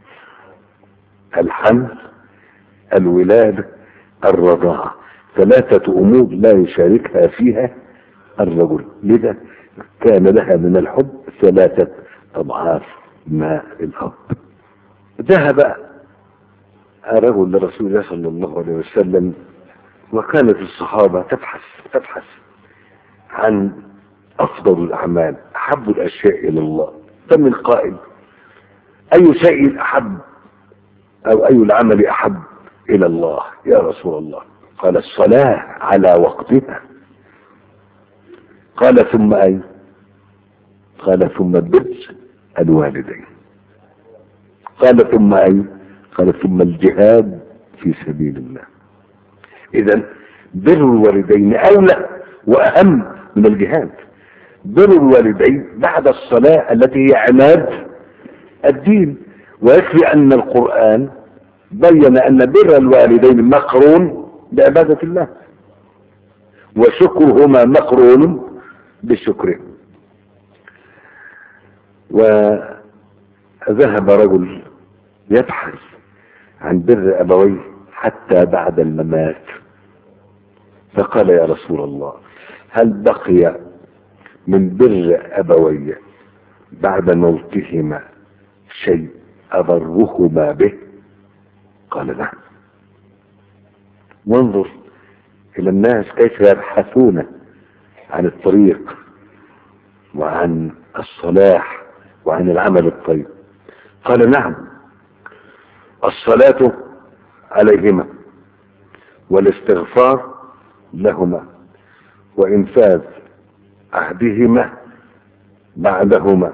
الحمل، الولادة، الرضاعة، 3 أمور لا يشاركها فيها الرجل، لذا كان لها من الحب 3 أضعاف ما الأب. ذهب رجل لرسول الله صلى الله عليه وسلم، وكانت الصحابة تبحث عن أفضل الأعمال، أحب الأشياء إلى الله. فمن قائل: أي شيء أحب أو أي العمل أحب إلى الله يا رسول الله؟ قال: الصلاة على وقتها. قال: ثم أي؟ قال: ثم بر الوالدين. قال: ثم أي؟ قال: ثم الجهاد في سبيل الله. إذن بر الوالدين أولى وأهم من الجهاد. بر الوالدين بعد الصلاة التي هي عماد الدين. ويكفي أن القرآن بين أن بر الوالدين مقرون بعبادة الله، وشكرهما مقرون بشكره. وذهب رجل يبحث عن بر أبويه حتى بعد الممات، فقال يا رسول الله هل بقي من بر أبوي بعد موتهما شيء أضرهما به؟ قال نعم. وانظر إلى الناس كيف يبحثون عن الطريق وعن الصلاح وعن العمل الطيب. قال نعم، الصلاة عليهما والاستغفار لهما وإنفاذ عهدهما بعدهما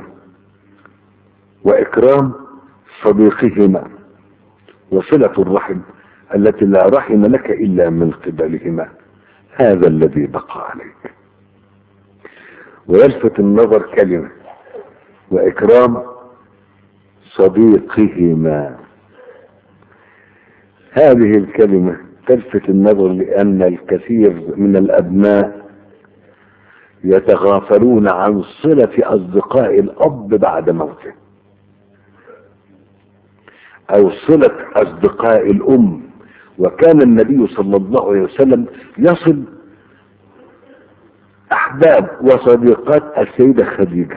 وإكرام صديقهما وصلة الرحم التي لا رحم لك إلا من قبلهما، هذا الذي بقى عليك. ويلفت النظر كلمة وإكرام صديقهما، هذه الكلمة تلفت النظر لأن الكثير من الأبناء يتغافلون عن صلة أصدقاء الأب بعد موته أو صلة أصدقاء الأم. وكان النبي صلى الله عليه وسلم يصل أحباب وصديقات السيدة خديجة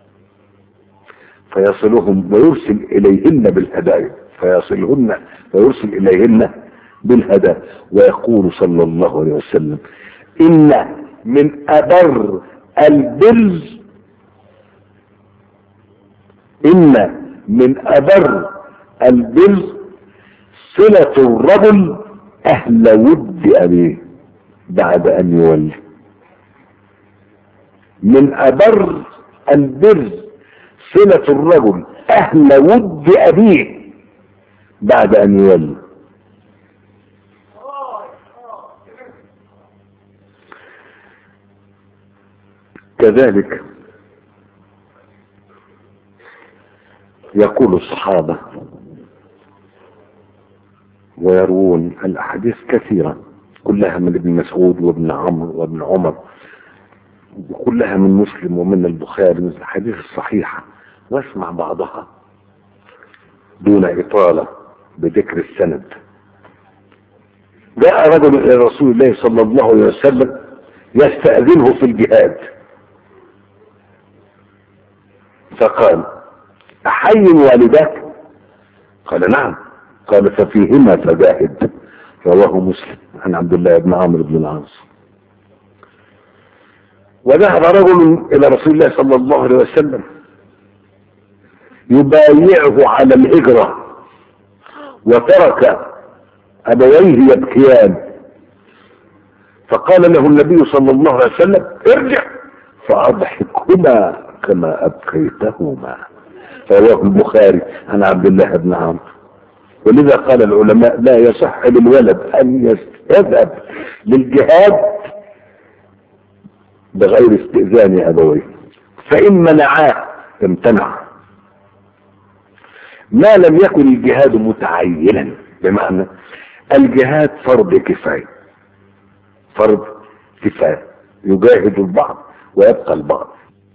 فيصلهم ويرسل إليهن بالهدايا، ويرسل إليهن بالهدايا. ويقول صلى الله عليه وسلم إن من أبر البر صلة الرجل أهل ود أبيه بعد أن يولي. من أبر البر صلة الرجل أهل ود أبيه بعد أن يولي. كذلك يقول الصحابة ويروون الأحاديث كثيرة كلها من ابن مسعود وابن عمرو وابن عمر، وكلها من مسلم ومن البخاري من الحديث الصحيحة، واسمع بعضها دون إطالة بذكر السند. جاء رجل إلى رسول الله صلى الله عليه وسلم يستأذنه في الجهاد، فقال أحي والداك؟ قال نعم. قال ففيهما فجاهد. رواه مسلم عن عبد الله بن عمرو بن العاص. وذهب رجل إلى رسول الله صلى الله عليه وسلم يبايعه على الهجرة وترك أبويه يبكيان، فقال له النبي صلى الله عليه وسلم ارجع فأضحكهما كما أبكيتهما. رواه البخاري عن عبد الله بن عمرو. ولذا قال العلماء لا يصح للولد أن يذهب للجهاد بغير استئذان أبويه، فإن منعاه امتنع، ما لم يكن الجهاد متعينا. بمعنى الجهاد فرض كفاية، فرض كفاية يجاهد البعض ويبقى البعض.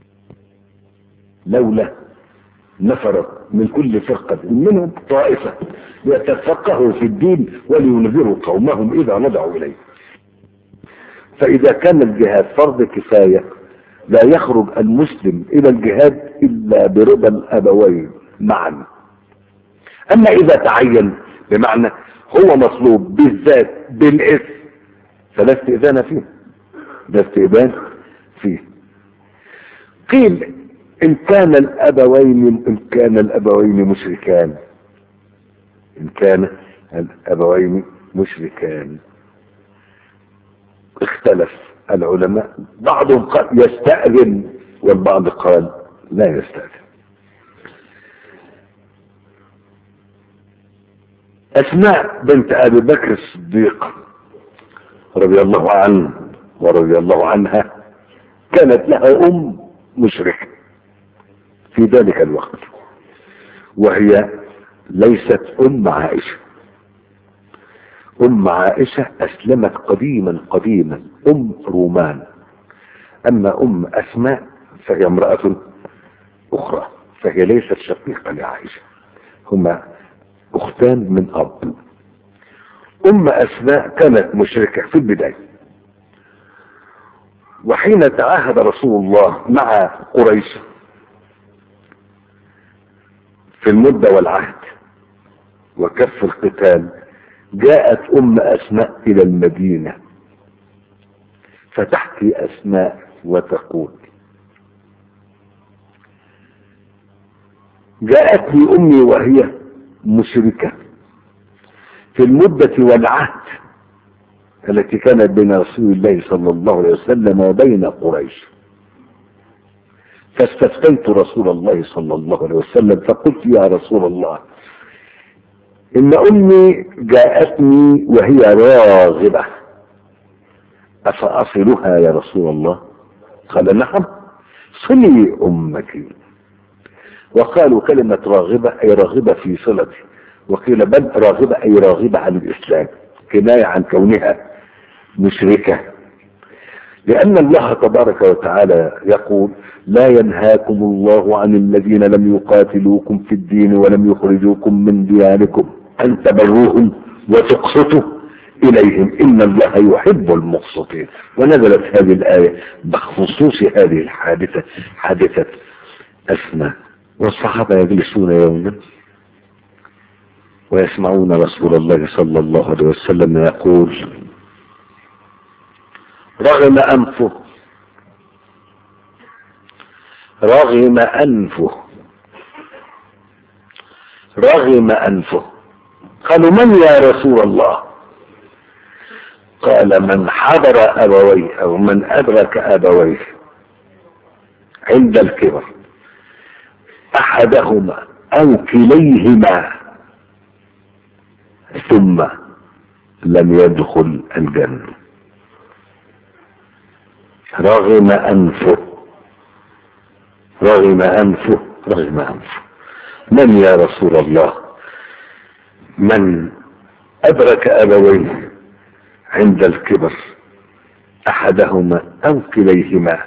لولا نفر من كل فرقة منهم طائفة يتفقهوا في الدين ولينذروا قومهم إذا رجعوا إليه. فإذا كان الجهاد فرض كفاية لا يخرج المسلم إلى الجهاد إلا برضا الأبوين معا. أما إذا تعين بمعنى هو مطلوب بالذات بالإثم فلا استئذان فيه، لا استئذان فيه. قيل إن كان الأبوين مشركان اختلف العلماء، بعضهم قال يستأذن والبعض قال لا يستأذن. أسماء بنت أبي بكر الصديق رضي الله عنه ورضي الله عنها كانت لها أم مشركة في ذلك الوقت، وهي ليست أم عائشة. أم عائشة أسلمت قديما قديما، أم رومان. أما أم أسماء فهي امرأة أخرى، فهي ليست شقيقة لعائشة، هما أختان من أب. أم أسماء كانت مشركة في البداية، وحين تعاهد رسول الله مع قريش في المدة والعهد وكف القتال، جاءت أم أسماء إلى المدينة، فتحكي أسماء وتقول: جاءتني أمي وهي مشركة في المدة والعهد التي كانت بين رسول الله صلى الله عليه وسلم وبين قريش، فاستفتيت رسول الله صلى الله عليه وسلم فقلت: يا رسول الله، إن أمي جاءتني وهي راغبة، أفأصلها يا رسول الله؟ قال: نعم، صلي أمك. وقالوا كلمة راغبة أي راغبة في صلتي، وقيل بل راغبة أي راغبة عن الإسلام، كناية عن كونها مشركة. لأن الله تبارك وتعالى يقول: لا ينهاكم الله عن الذين لم يقاتلوكم في الدين ولم يخرجوكم من دياركم أن تبروهم وتقسطوا إليهم إن الله يحب المقسطين. ونزلت هذه الآية بخصوص هذه الحادثة، حادثة أسماء. والصحابة يجلسون يوما ويسمعون رسول الله صلى الله عليه وسلم يقول: رغم أنفه، رغم أنفه، رغم أنفه. قالوا: من يا رسول الله؟ قال: من حضر أبويه أو من أدرك أبويه عند الكبر، أحدهما أو كليهما، ثم لم يدخل الجنة. رغم أنفه، رغم أنفه، رغم أنفه. من يا رسول الله؟ من أدرك أبويه عند الكبر، أحدهما أو كليهما،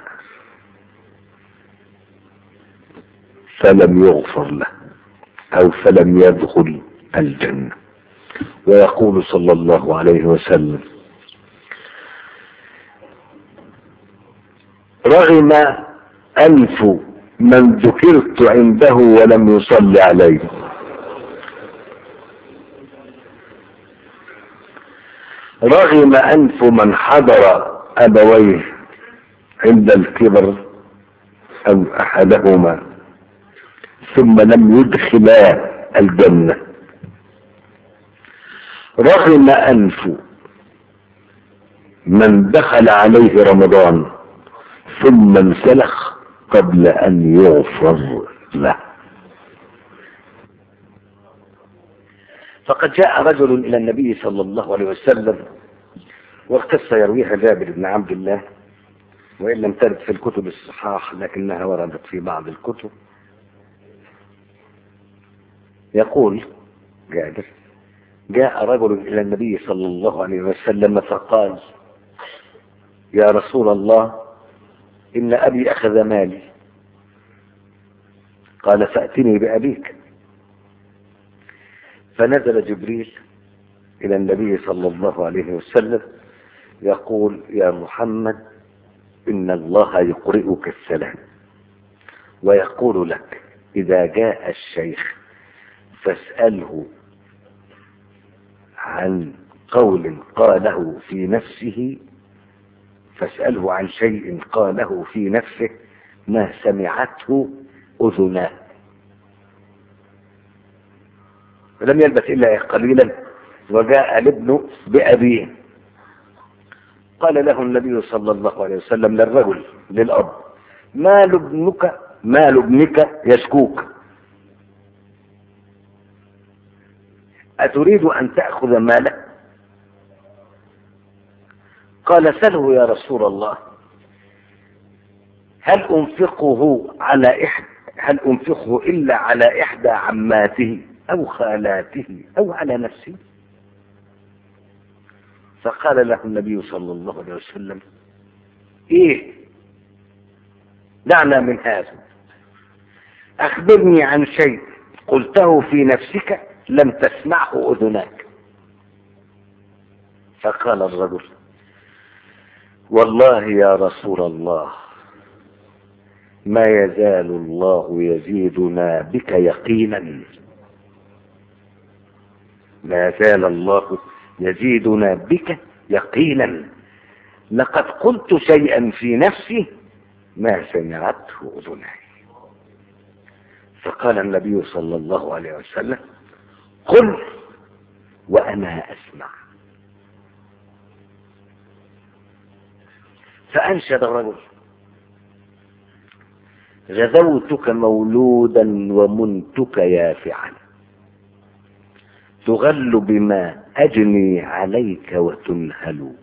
فلم يغفر له أو فلم يدخل الجنة. ويقول صلى الله عليه وسلم: رغم أنف من ذكرت عنده ولم يصلي عليه. رغم أنف من حضر أبويه عند الكبر أو أحدهما ثم لم يدخلا الجنة. رغم أنف من دخل عليه رمضان ثم انسلخ قبل أن يغفر له. فقد جاء رجل إلى النبي صلى الله عليه وسلم، والقصة يرويها جابر بن عبد الله، وإن لم ترد في الكتب الصحاح لكنها وردت في بعض الكتب. يقول جابر: جاء رجل إلى النبي صلى الله عليه وسلم فقال: يا رسول الله، إن أبي أخذ مالي. قال: فأتني بأبيك. فنزل جبريل إلى النبي صلى الله عليه وسلم يقول: يا محمد، إن الله يقرئك السلام ويقول لك: إذا جاء الشيخ فاسأله عن قول قاله في نفسه، فاسأله عن شيء قاله في نفسه ما سمعته أذناه. فلم يلبث إلا قليلا وجاء الابن بأبيه. قال له النبي صلى الله عليه وسلم للرجل، للأب: مال ابنك يشكوك، أتريد أن تأخذ ماله؟ قال: سله يا رسول الله. هل أنفقه إلا على إحدى عماته أو خالاته أو على نفسه؟ فقال له النبي صلى الله عليه وسلم: إيه، دعنا من هذا، أخبرني عن شيء قلته في نفسك لم تسمعه أذناك. فقال الرجل: والله يا رسول الله ما يزال الله يزيدنا بك يقينا، ما يزال الله يزيدنا بك يقينا، لقد قلت شيئا في نفسي ما سمعته أذناي. فقال النبي صلى الله عليه وسلم: قل وأنا أسمع. فأنشد الرجل: غزوتك مولودا ومنتك يافعا، تغل بما أجني عليك وتنهل.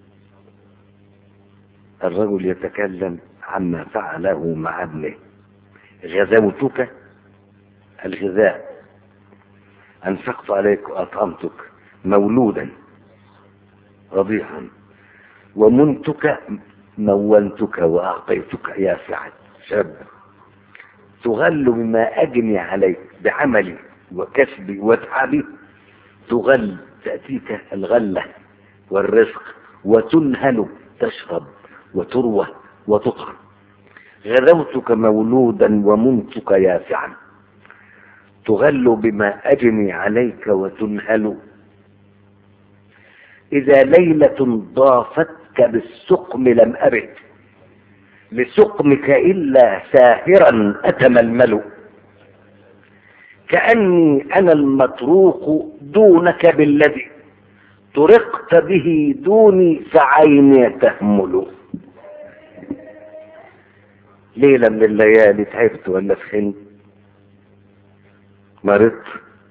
الرجل يتكلم عما فعله مع ابنه. غزوتك الغذاء، أنفقت عليك وأطعمتك مولودا رضيعا، ومنتك مولتك وأعطيتك يافعا شاب، تغل بما أجني عليك بعملي وكسبي وتعبي، تغل تأتيك الغلة والرزق، وتنهل تشرب وتروى وتطعم. غزوتك مولودا ومنتك يافعا، تغل بما أجني عليك وتنهل. إذا ليلة ضافتك بالسقم لم أبت لسقمك إلا ساهرا أتململ، كأني أنا المطروق دونك بالذي طرقت به دوني فعيني تهمل. ليلة من الليالي تعبت ولا سخنت، مرضت،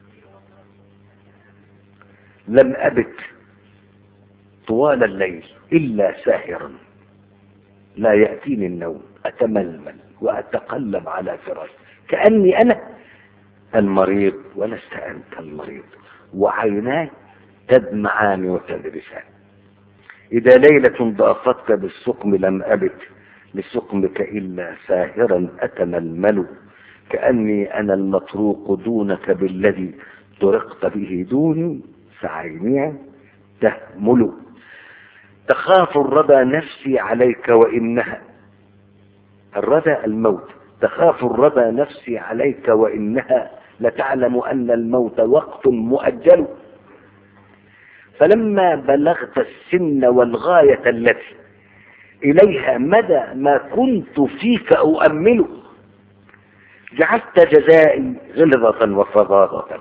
لم أبت طوال الليل إلا ساهرا لا يأتيني النوم، أتململ وأتقلب على فراشي كأني أنا المريض ولست أنت المريض، وعيناي تدمعان وتذرفان. إذا ليلة ضافتك بالسقم لم أبت لسقمك إلا ساهرا أتململ، كأني أنا المطروق دونك بالذي طرقت به دوني فعيني تهمل. تخاف الردى نفسي عليك وإنها، الردى الموت، تخاف الردى نفسي عليك وإنها لتعلم أن الموت وقت مؤجل. فلما بلغت السن والغاية التي إليها مدى ما كنت فيك أؤمل، جعلت جزائي غلظة وفظاظة،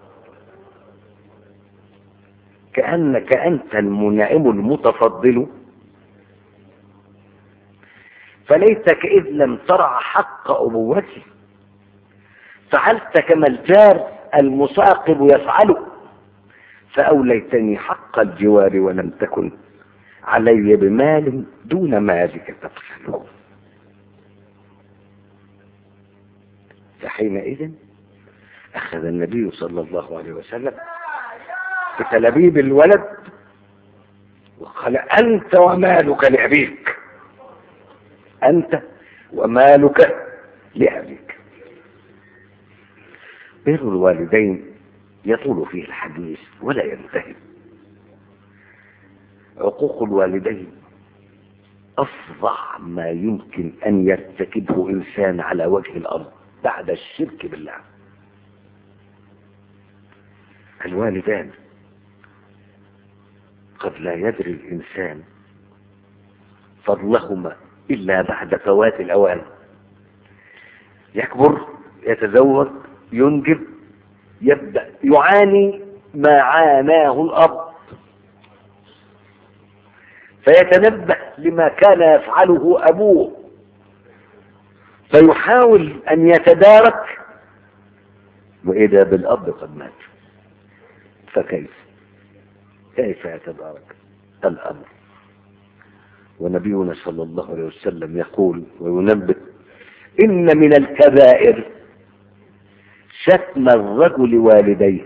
كأنك أنت المنعم المتفضل. فليتك إذ لم ترع حق أبوتي فعلت كما الجار المصاقب يفعل، فأوليتني حق الجوار ولم تكن علي بمال دون مالك تبخل. فحينئذ أخذ النبي صلى الله عليه وسلم بتلبيب الولد وقال: أنت ومالك لأبيك، أنت ومالك لأبيك. بر الوالدين يطول فيه الحديث ولا ينتهي. عقوق الوالدين أفظع ما يمكن أن يرتكبه إنسان على وجه الأرض بعد الشرك بالله. الوالدان قد لا يدري الإنسان فضلهما إلا بعد فوات الأوان. يكبر، يتزوج، ينجب، يبدأ يعاني ما عاناه الأب، فيتنبه لما كان يفعله أبوه، فيحاول أن يتدارك، وإذا بالأب قد مات. فكيف يتدارك الأمر؟ ونبينا صلى الله عليه وسلم يقول وينبه: إن من الكبائر شتم الرجل والديه.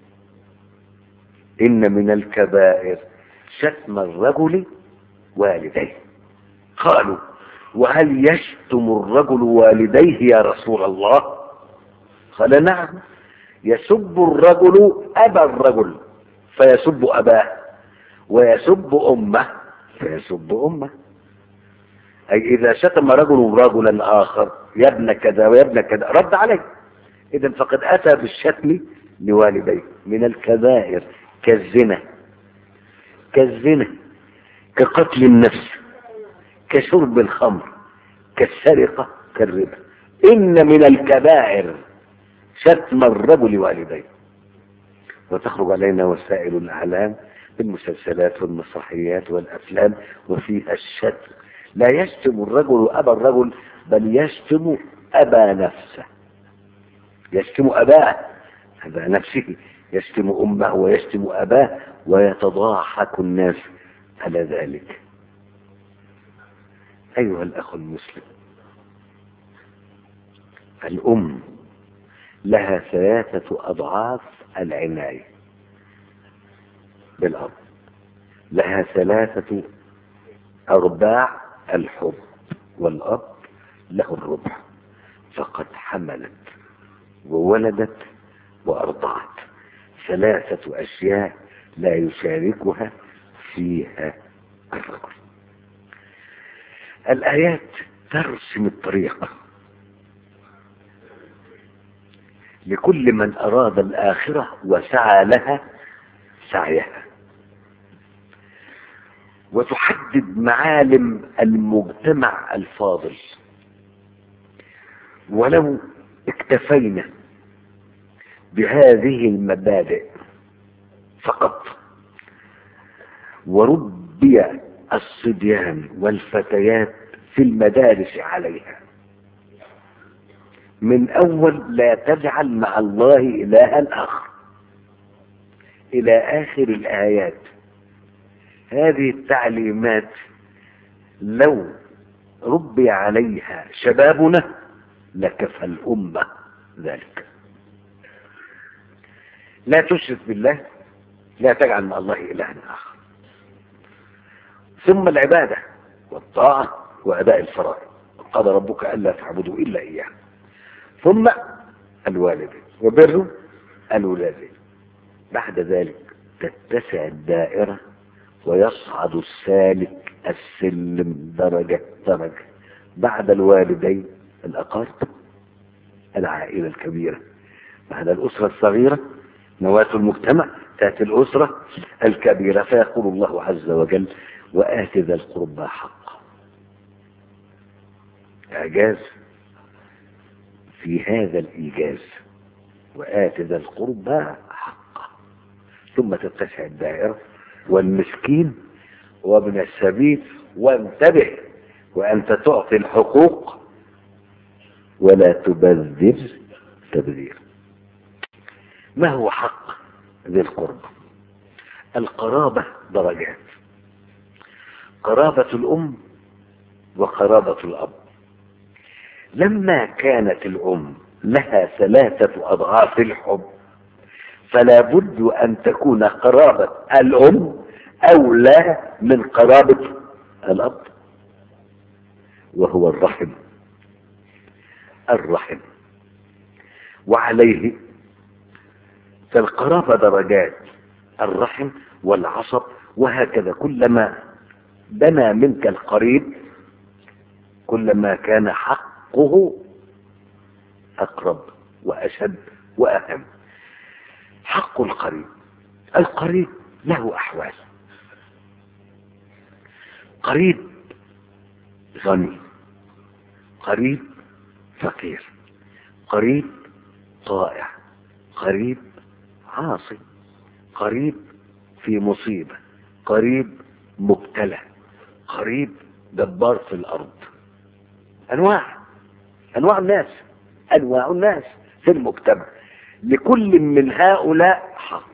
إن من الكبائر شتم الرجل والديه. قالوا وهل يشتم الرجل والديه يا رسول الله؟ قال نعم، يسب الرجل أبا الرجل فيسب أباه، ويسب أمه فيسب أمه. أي إذا شتم رجل رجلا آخر يا ابن كذا ويا ابن كذا رد عليه، إذن فقد أتى بالشتم لوالديه. من الكبائر كالزنا كقتل النفس كشرب الخمر كالسرقة كالربا. إن من الكبائر شتم الرجل والديه. وتخرج علينا وسائل الإعلام بالمسلسلات والمسرحيات والأفلام وفيها الشتم. لا يشتم الرجل أبا الرجل بل يشتم أبا نفسه، يشتم أباه أبا نفسه، يشتم أمه ويشتم أباه، ويتضاحك الناس على ذلك. أيها الأخ المسلم، الأم لها 3 أضعاف العناية بالأب، لها 3 أرباع الحب، والأب له الربع. فقد حملت وولدت وأرضعت، 3 أشياء لا يشاركها فيها الرجل. الآيات ترسم الطريقة لكل من أراد الآخرة وسعى لها سعيها، وتحدد معالم المجتمع الفاضل. ولو اكتفينا بهذه المبادئ فقط وربي الصبيان والفتيات في المدارس عليها من أول لا تجعل مع الله إلها آخر إلى آخر الآيات، هذه التعليمات لو ربي عليها شبابنا لكفى الأمة ذلك. لا تشرك بالله، لا تجعل مع الله إلها آخر، ثم العبادة والطاعة وأداء الفرائض، قضى ربك ألا تعبدوا إلا إياه، ثم الوالدين وبر الولادين. بعد ذلك تتسع الدائرة ويصعد السالك السلم درجة درجة. بعد الوالدين الأقارب، العائلة الكبيرة، بعد الأسرة الصغيرة نواة المجتمع، تأتي الأسرة الكبيرة. فيقول الله عز وجل وآت ذا القربى حقه. إعجاز في هذا الإيجاز، وآت ذا القربى حقه. ثم تتسع الدائرة والمسكين وابن السبيل. وانتبه وأنت تعطي الحقوق ولا تبذر تبذير. ما هو حق ذي القربى؟ القرابة درجات، قرابة الأم وقرابة الأب. لما كانت الأم لها 3 أضعاف الحب فلا بد أن تكون قرابة الأم أولى من قرابة الأب، وهو الرحم. وعليه فالقرابة درجات، الرحم والعصب وهكذا. كلما دنا منك القريب كلما كان حقه أقرب وأشد وأهم. حق القريب له أحوال. قريب غني، قريب فقير، قريب طائع، قريب عاصي، قريب في مصيبة، قريب مبتلى، قريب جبار في الأرض. أنواع الناس في المجتمع، لكل من هؤلاء حق.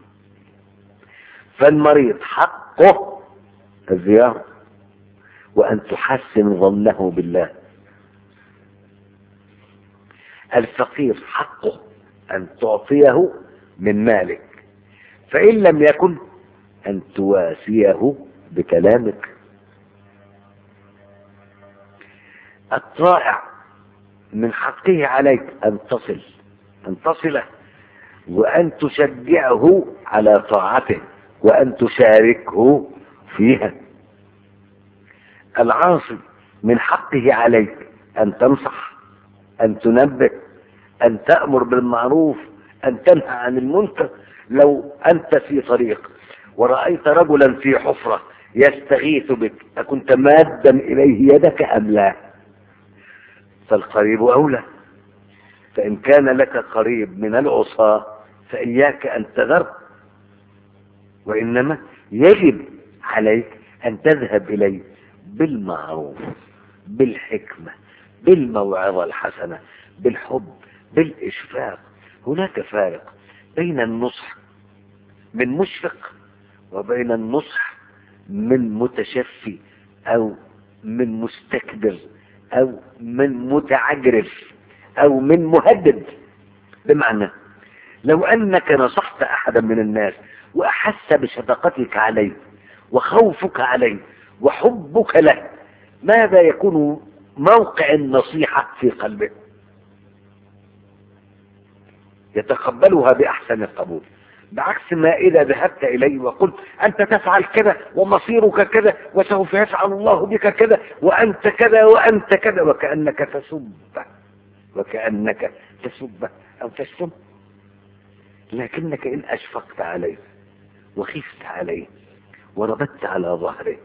فالمريض حقه الزيارة وأن تحسن ظنه بالله، الفقير حقه أن تعطيه من مالك، فإن لم يكن أن تواسيه بكلامك. الطائع من حقه عليك أن تصله وأن تشجعه على طاعته وأن تشاركه فيها. العاصي من حقه عليك أن تنصح، أن تنبه، أن تأمر بالمعروف، أن تنهى عن المنكر. لو أنت في طريق ورأيت رجلا في حفرة يستغيث بك، أكنت مادا إليه يدك أم لا؟ فالقريب أولى. فإن كان لك قريب من العصاة فإياك أن تذر، وإنما يجب عليك أن تذهب إليه بالمعروف، بالحكمة، بالموعظة الحسنة، بالحب، بالإشفاق. هناك فارق بين النصح من مشفق وبين النصح من متشفي أو من مستكبر أو من متعجرف أو من مهدد. بمعنى لو أنك نصحت أحدا من الناس وأحس بشفقتك عليه وخوفك عليه وحبك له، ماذا يكون موقع النصيحة في قلبه؟ يتقبلها بأحسن القبول، بعكس ما إذا ذهبت إليه وقلت أنت تفعل كذا ومصيرك كذا وسوف يفعل الله بك كذا وأنت كذا وأنت كذا، وكأنك تسب أو تشتم. لكنك إن أشفقت عليه وخفت عليه وربت على ظهره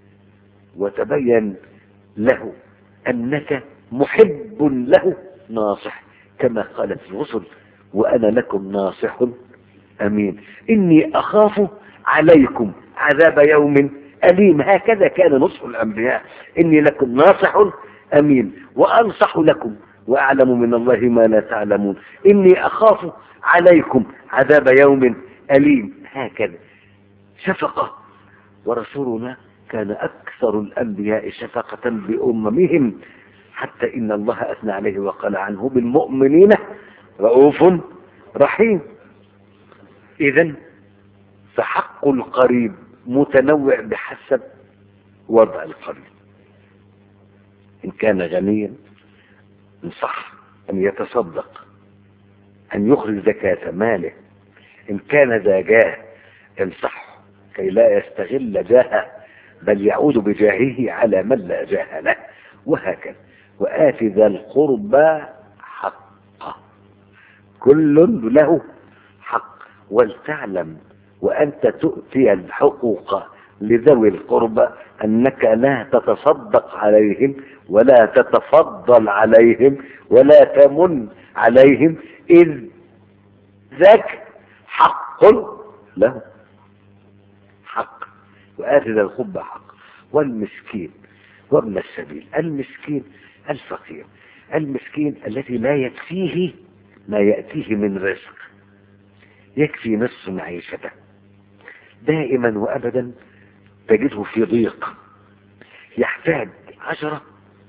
وتبين له أنك محب له ناصح، كما قالت الرسل وأنا لكم ناصح أمين، إني أخاف عليكم عذاب يوم أليم. هكذا كان نصح الأنبياء، إني لكم ناصح أمين وأنصح لكم وأعلم من الله ما لا تعلمون، إني أخاف عليكم عذاب يوم أليم. هكذا شفقة. ورسولنا كان أكثر الأنبياء شفقة بأممهم، حتى إن الله أثنى عليه وقال عنه بالمؤمنين رؤوف رحيم. إذن فحق القريب متنوع بحسب وضع القريب. إن كان غنيا انصح أن يتصدق، أن يخرج زكاة ماله. إن كان ذا جاه انصحه كي لا يستغل جاهه بل يعود بجاهه على من لا جاه له، وهكذا. وآت ذا القربى حقه، كل له حق. ولتعلم وأنت تؤتي الحقوق لذوي القربى أنك لا تتصدق عليهم ولا تتفضل عليهم ولا تمن عليهم، إذ ذاك حق له حق. وآت ذا القربى حق. والمسكين وابن السبيل، المسكين الفقير، المسكين الذي لا يكفيه ما يأتيه من رزق، يكفي نصف معيشته، دائما وأبدا تجده في ضيق، يحتاج 10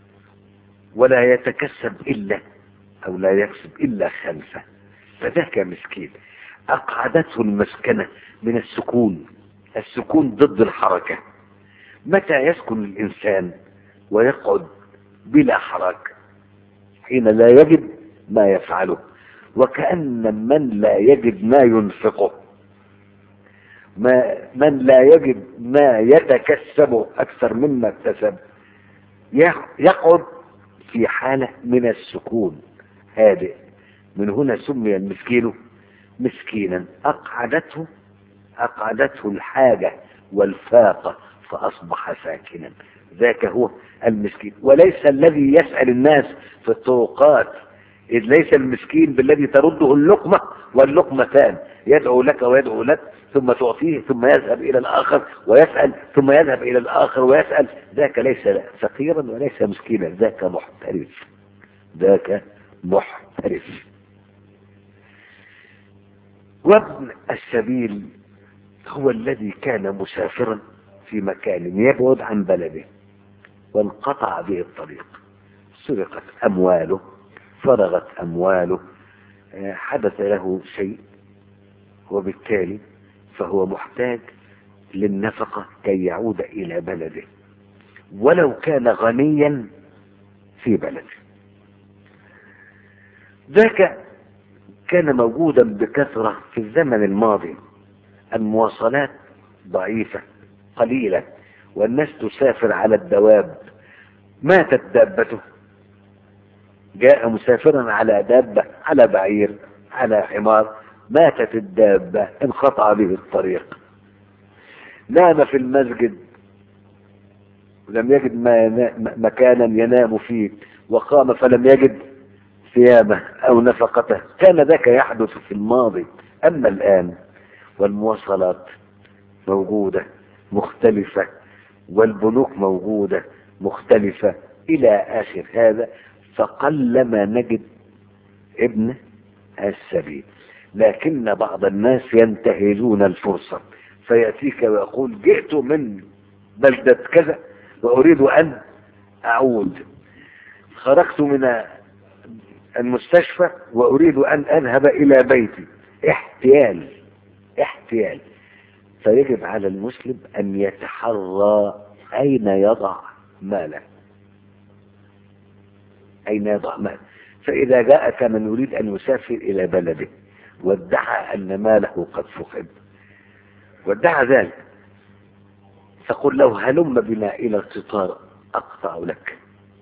ولا يتكسب إلا أو لا يكسب إلا 5، فذاك مسكين. أقعدته المسكنة من السكون. السكون ضد الحركة. متى يسكن الإنسان ويقعد بلا حركة؟ حين لا يجد ما يفعله، وكأن من لا يجد ما ينفقه، من لا يجد ما يتكسبه أكثر مما اكتسب، يقعد في حالة من السكون هادئ. من هنا سمي المسكين مسكينا. أقعدته الحاجة والفاقة فأصبح ساكنا. ذاك هو المسكين، وليس الذي يسأل الناس في الطرقات، إذ ليس المسكين بالذي ترده اللقمة واللقمتان، يدعو لك ويدعو لك ثم تعطيه ثم يذهب إلى الآخر ويسأل ثم يذهب إلى الآخر ويسأل. ذاك ليس فقيرا وليس مسكينا، ذاك محترف. ذاك محترف. وابن السبيل هو الذي كان مسافرا في مكان يبعد عن بلده وانقطع به الطريق، سرقت أمواله فرغت أمواله، حدث له شيء، وبالتالي فهو محتاج للنفقة كي يعود إلى بلده ولو كان غنيا في بلده. ذاك كان موجودا بكثرة في الزمن الماضي. المواصلات ضعيفة قليلة، والناس تسافر على الدواب. ماتت دابته، جاء مسافرا على دابة، على بعير، على حمار، ماتت الدابة، انقطع به الطريق. نام في المسجد ولم يجد مكانا ينام فيه، وقام فلم يجد ثيابه أو نفقته. كان ذاك يحدث في الماضي. أما الآن والمواصلات موجودة مختلفة، والبنوك موجودة مختلفة إلى آخر هذا، فقلما نجد ابن السبيل. لكن بعض الناس ينتهزون الفرصة، فيأتيك ويقول جئت من بلدة كذا وأريد أن أعود، خرجت من المستشفى وأريد أن أذهب إلى بيتي. احتيال. فيجب على المسلم أن يتحرى أين يضع ماله. فإذا جاءك من يريد أن يسافر إلى بلده وادعى أن ماله قد فقد، وادعى ذلك، تقول له هلم بنا إلى القطار أقطع لك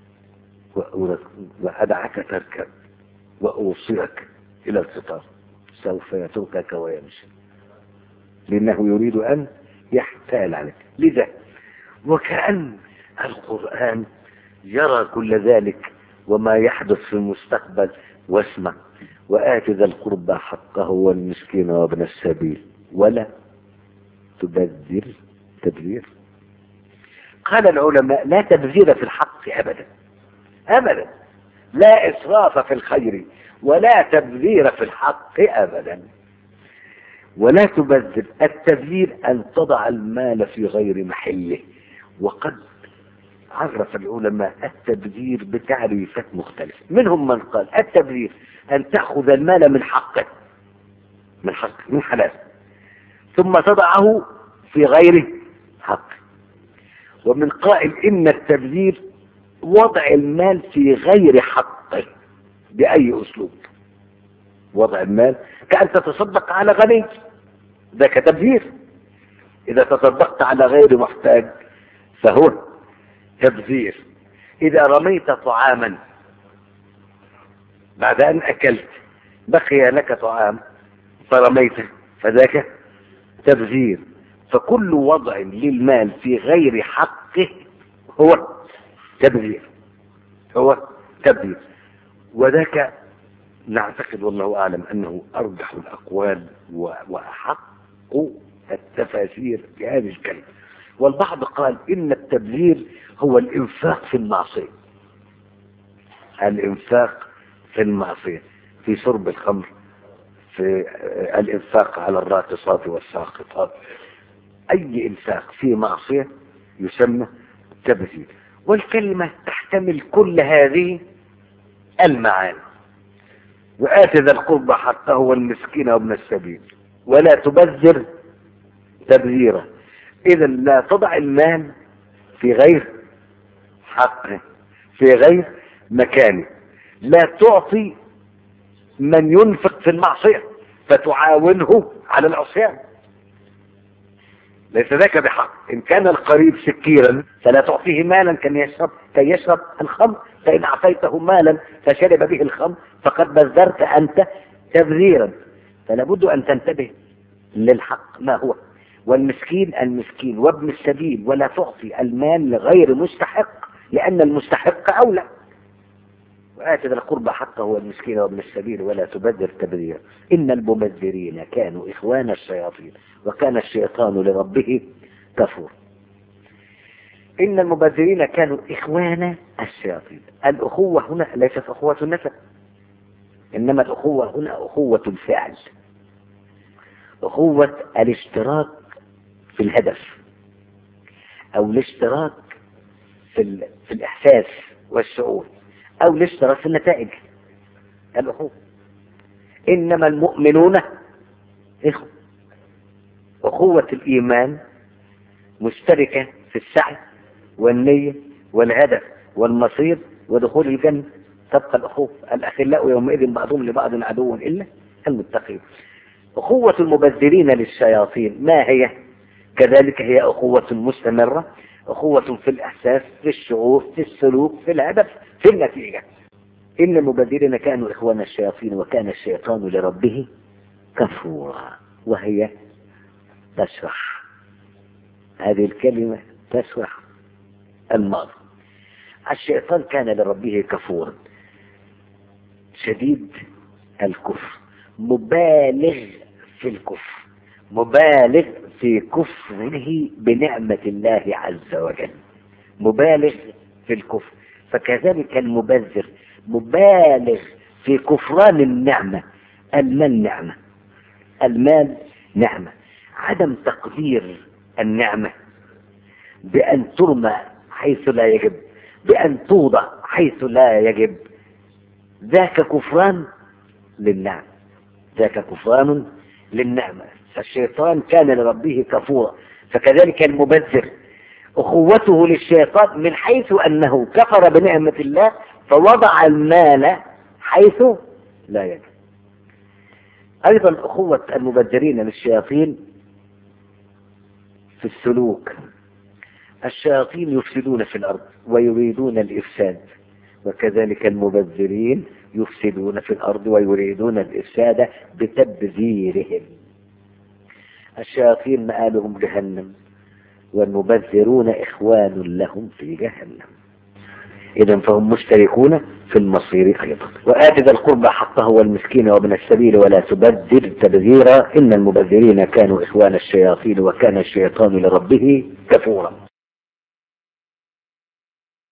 وأدعك تركب وأوصلك إلى القطار، سوف يتركك ويمشي، لأنه يريد أن يحتال عليك. لذا وكأن القرآن يرى كل ذلك وما يحدث في المستقبل. واسمع: وآت ذا القربى حقه والمسكين وابن السبيل ولا تبذر تبذير. قال العلماء: لا تبذير في الحق أبدا، لا إسراف في الخير ولا تبذير في الحق أبدا، ولا تبذر. التبذير أن تضع المال في غير محله. وقد عرف العلماء التبذير بتعريفات مختلفة. منهم من قال التبذير أن تأخذ المال من حقه، من حلال، ثم تضعه في غير حقه. ومن قائل إن التبذير وضع المال في غير حقه بأي أسلوب. وضع المال كأن تتصدق على غني، ذاك تبذير. إذا تصدقت على غير محتاج فهو تبذير. إذا رميت طعاما بعد أن أكلت بقي لك طعام فرميته فذاك تبذير. فكل وضع للمال في غير حقه هو تبذير، وذاك نعتقد والله أعلم أنه أرجح الأقوال وأحق التفاسير بهذه الكلمة. والبعض قال إن التبذير هو الإنفاق في المعصية، في شرب الخمر، في الإنفاق على الراقصات والساقطات. أي إنفاق في معصية يسمى تبذير. والكلمة تحتمل كل هذه المعاني. وآت ذا القربى حقه والمسكين وابن السبيل ولا تبذر تبذيرا. إذا لا تضع المال في غير حقه، في غير مكانه. لا تعطي من ينفق في المعصية فتعاونه على العصيان، ليس ذاك بحق. إن كان القريب سكيرا فلا تعطيه مالا كي يشرب الخمر، فإن أعطيته مالا فشرب به الخمر فقد بذرت أنت تبذيرا. فلا بد أن تنتبه للحق ما هو. والمسكين المسكين وابن السبيل، ولا تعطي المال لغير مستحق لأن المستحق أولى. وآت ذا القربى حقه والمسكين وابن السبيل ولا تبذر تبذيرا إن المبذرين كانوا إخوان الشياطين وكان الشيطان لربه كفور. إن المبذرين كانوا إخوان الشياطين. الأخوة هنا ليست أخوة النسب، إنما الأخوة هنا أخوة الفعل، أخوة الاشتراك في الهدف أو الاشتراك في الإحساس والشعور أو الاشتراك في النتائج. الأخوة. إنما المؤمنون إخوة. أخوة الإيمان مشتركة في السعي والنية والهدف والمصير ودخول الجنة. تبقى الأخوة الأخلاء يومئذ بعضهم لبعض عدو إلا المتقين. أخوة المبذرين للشياطين ما هي؟ كذلك هي أخوة مستمرة، أخوة في الإحساس، في الشعور، في السلوك، في الهدف، في النتيجة. إن المبذرين كانوا إخوان الشياطين وكان الشيطان لربه كفورا. وهي تشرح، هذه الكلمة تشرح الماضي. الشيطان كان لربه كفورا شديد الكفر، مبالغ في الكفر، مبالغ في كفره بنعمة الله عز وجل، مبالغ في الكفر. فكذلك المبذر مبالغ في كفران النعمة. المال نعمة، المال نعمة. عدم تقدير النعمة بأن ترمى حيث لا يجب، بأن توضع حيث لا يجب، ذاك كفران للنعمة، ذاك كفران للنعمة. فالشيطان كان لربه كفورا. فكذلك المبذر أخوته للشيطان من حيث أنه كفر بنعمة الله فوضع المال حيث لا يجب. أيضا أخوة المبذرين للشياطين في السلوك. الشياطين يفسدون في الأرض ويريدون الإفساد، وكذلك المبذرين يفسدون في الأرض ويريدون الإفساد بتبذيرهم. الشياطين مآلهم جهنم والمبذرون إخوان لهم في جهنم. إذن فهم مشتركون في المصير أيضا. وآت ذا القربى حقه والمسكين وابن السبيل ولا تبذر تبذيرا إن المبذرين كانوا إخوان الشياطين وكان الشيطان لربه كفورا.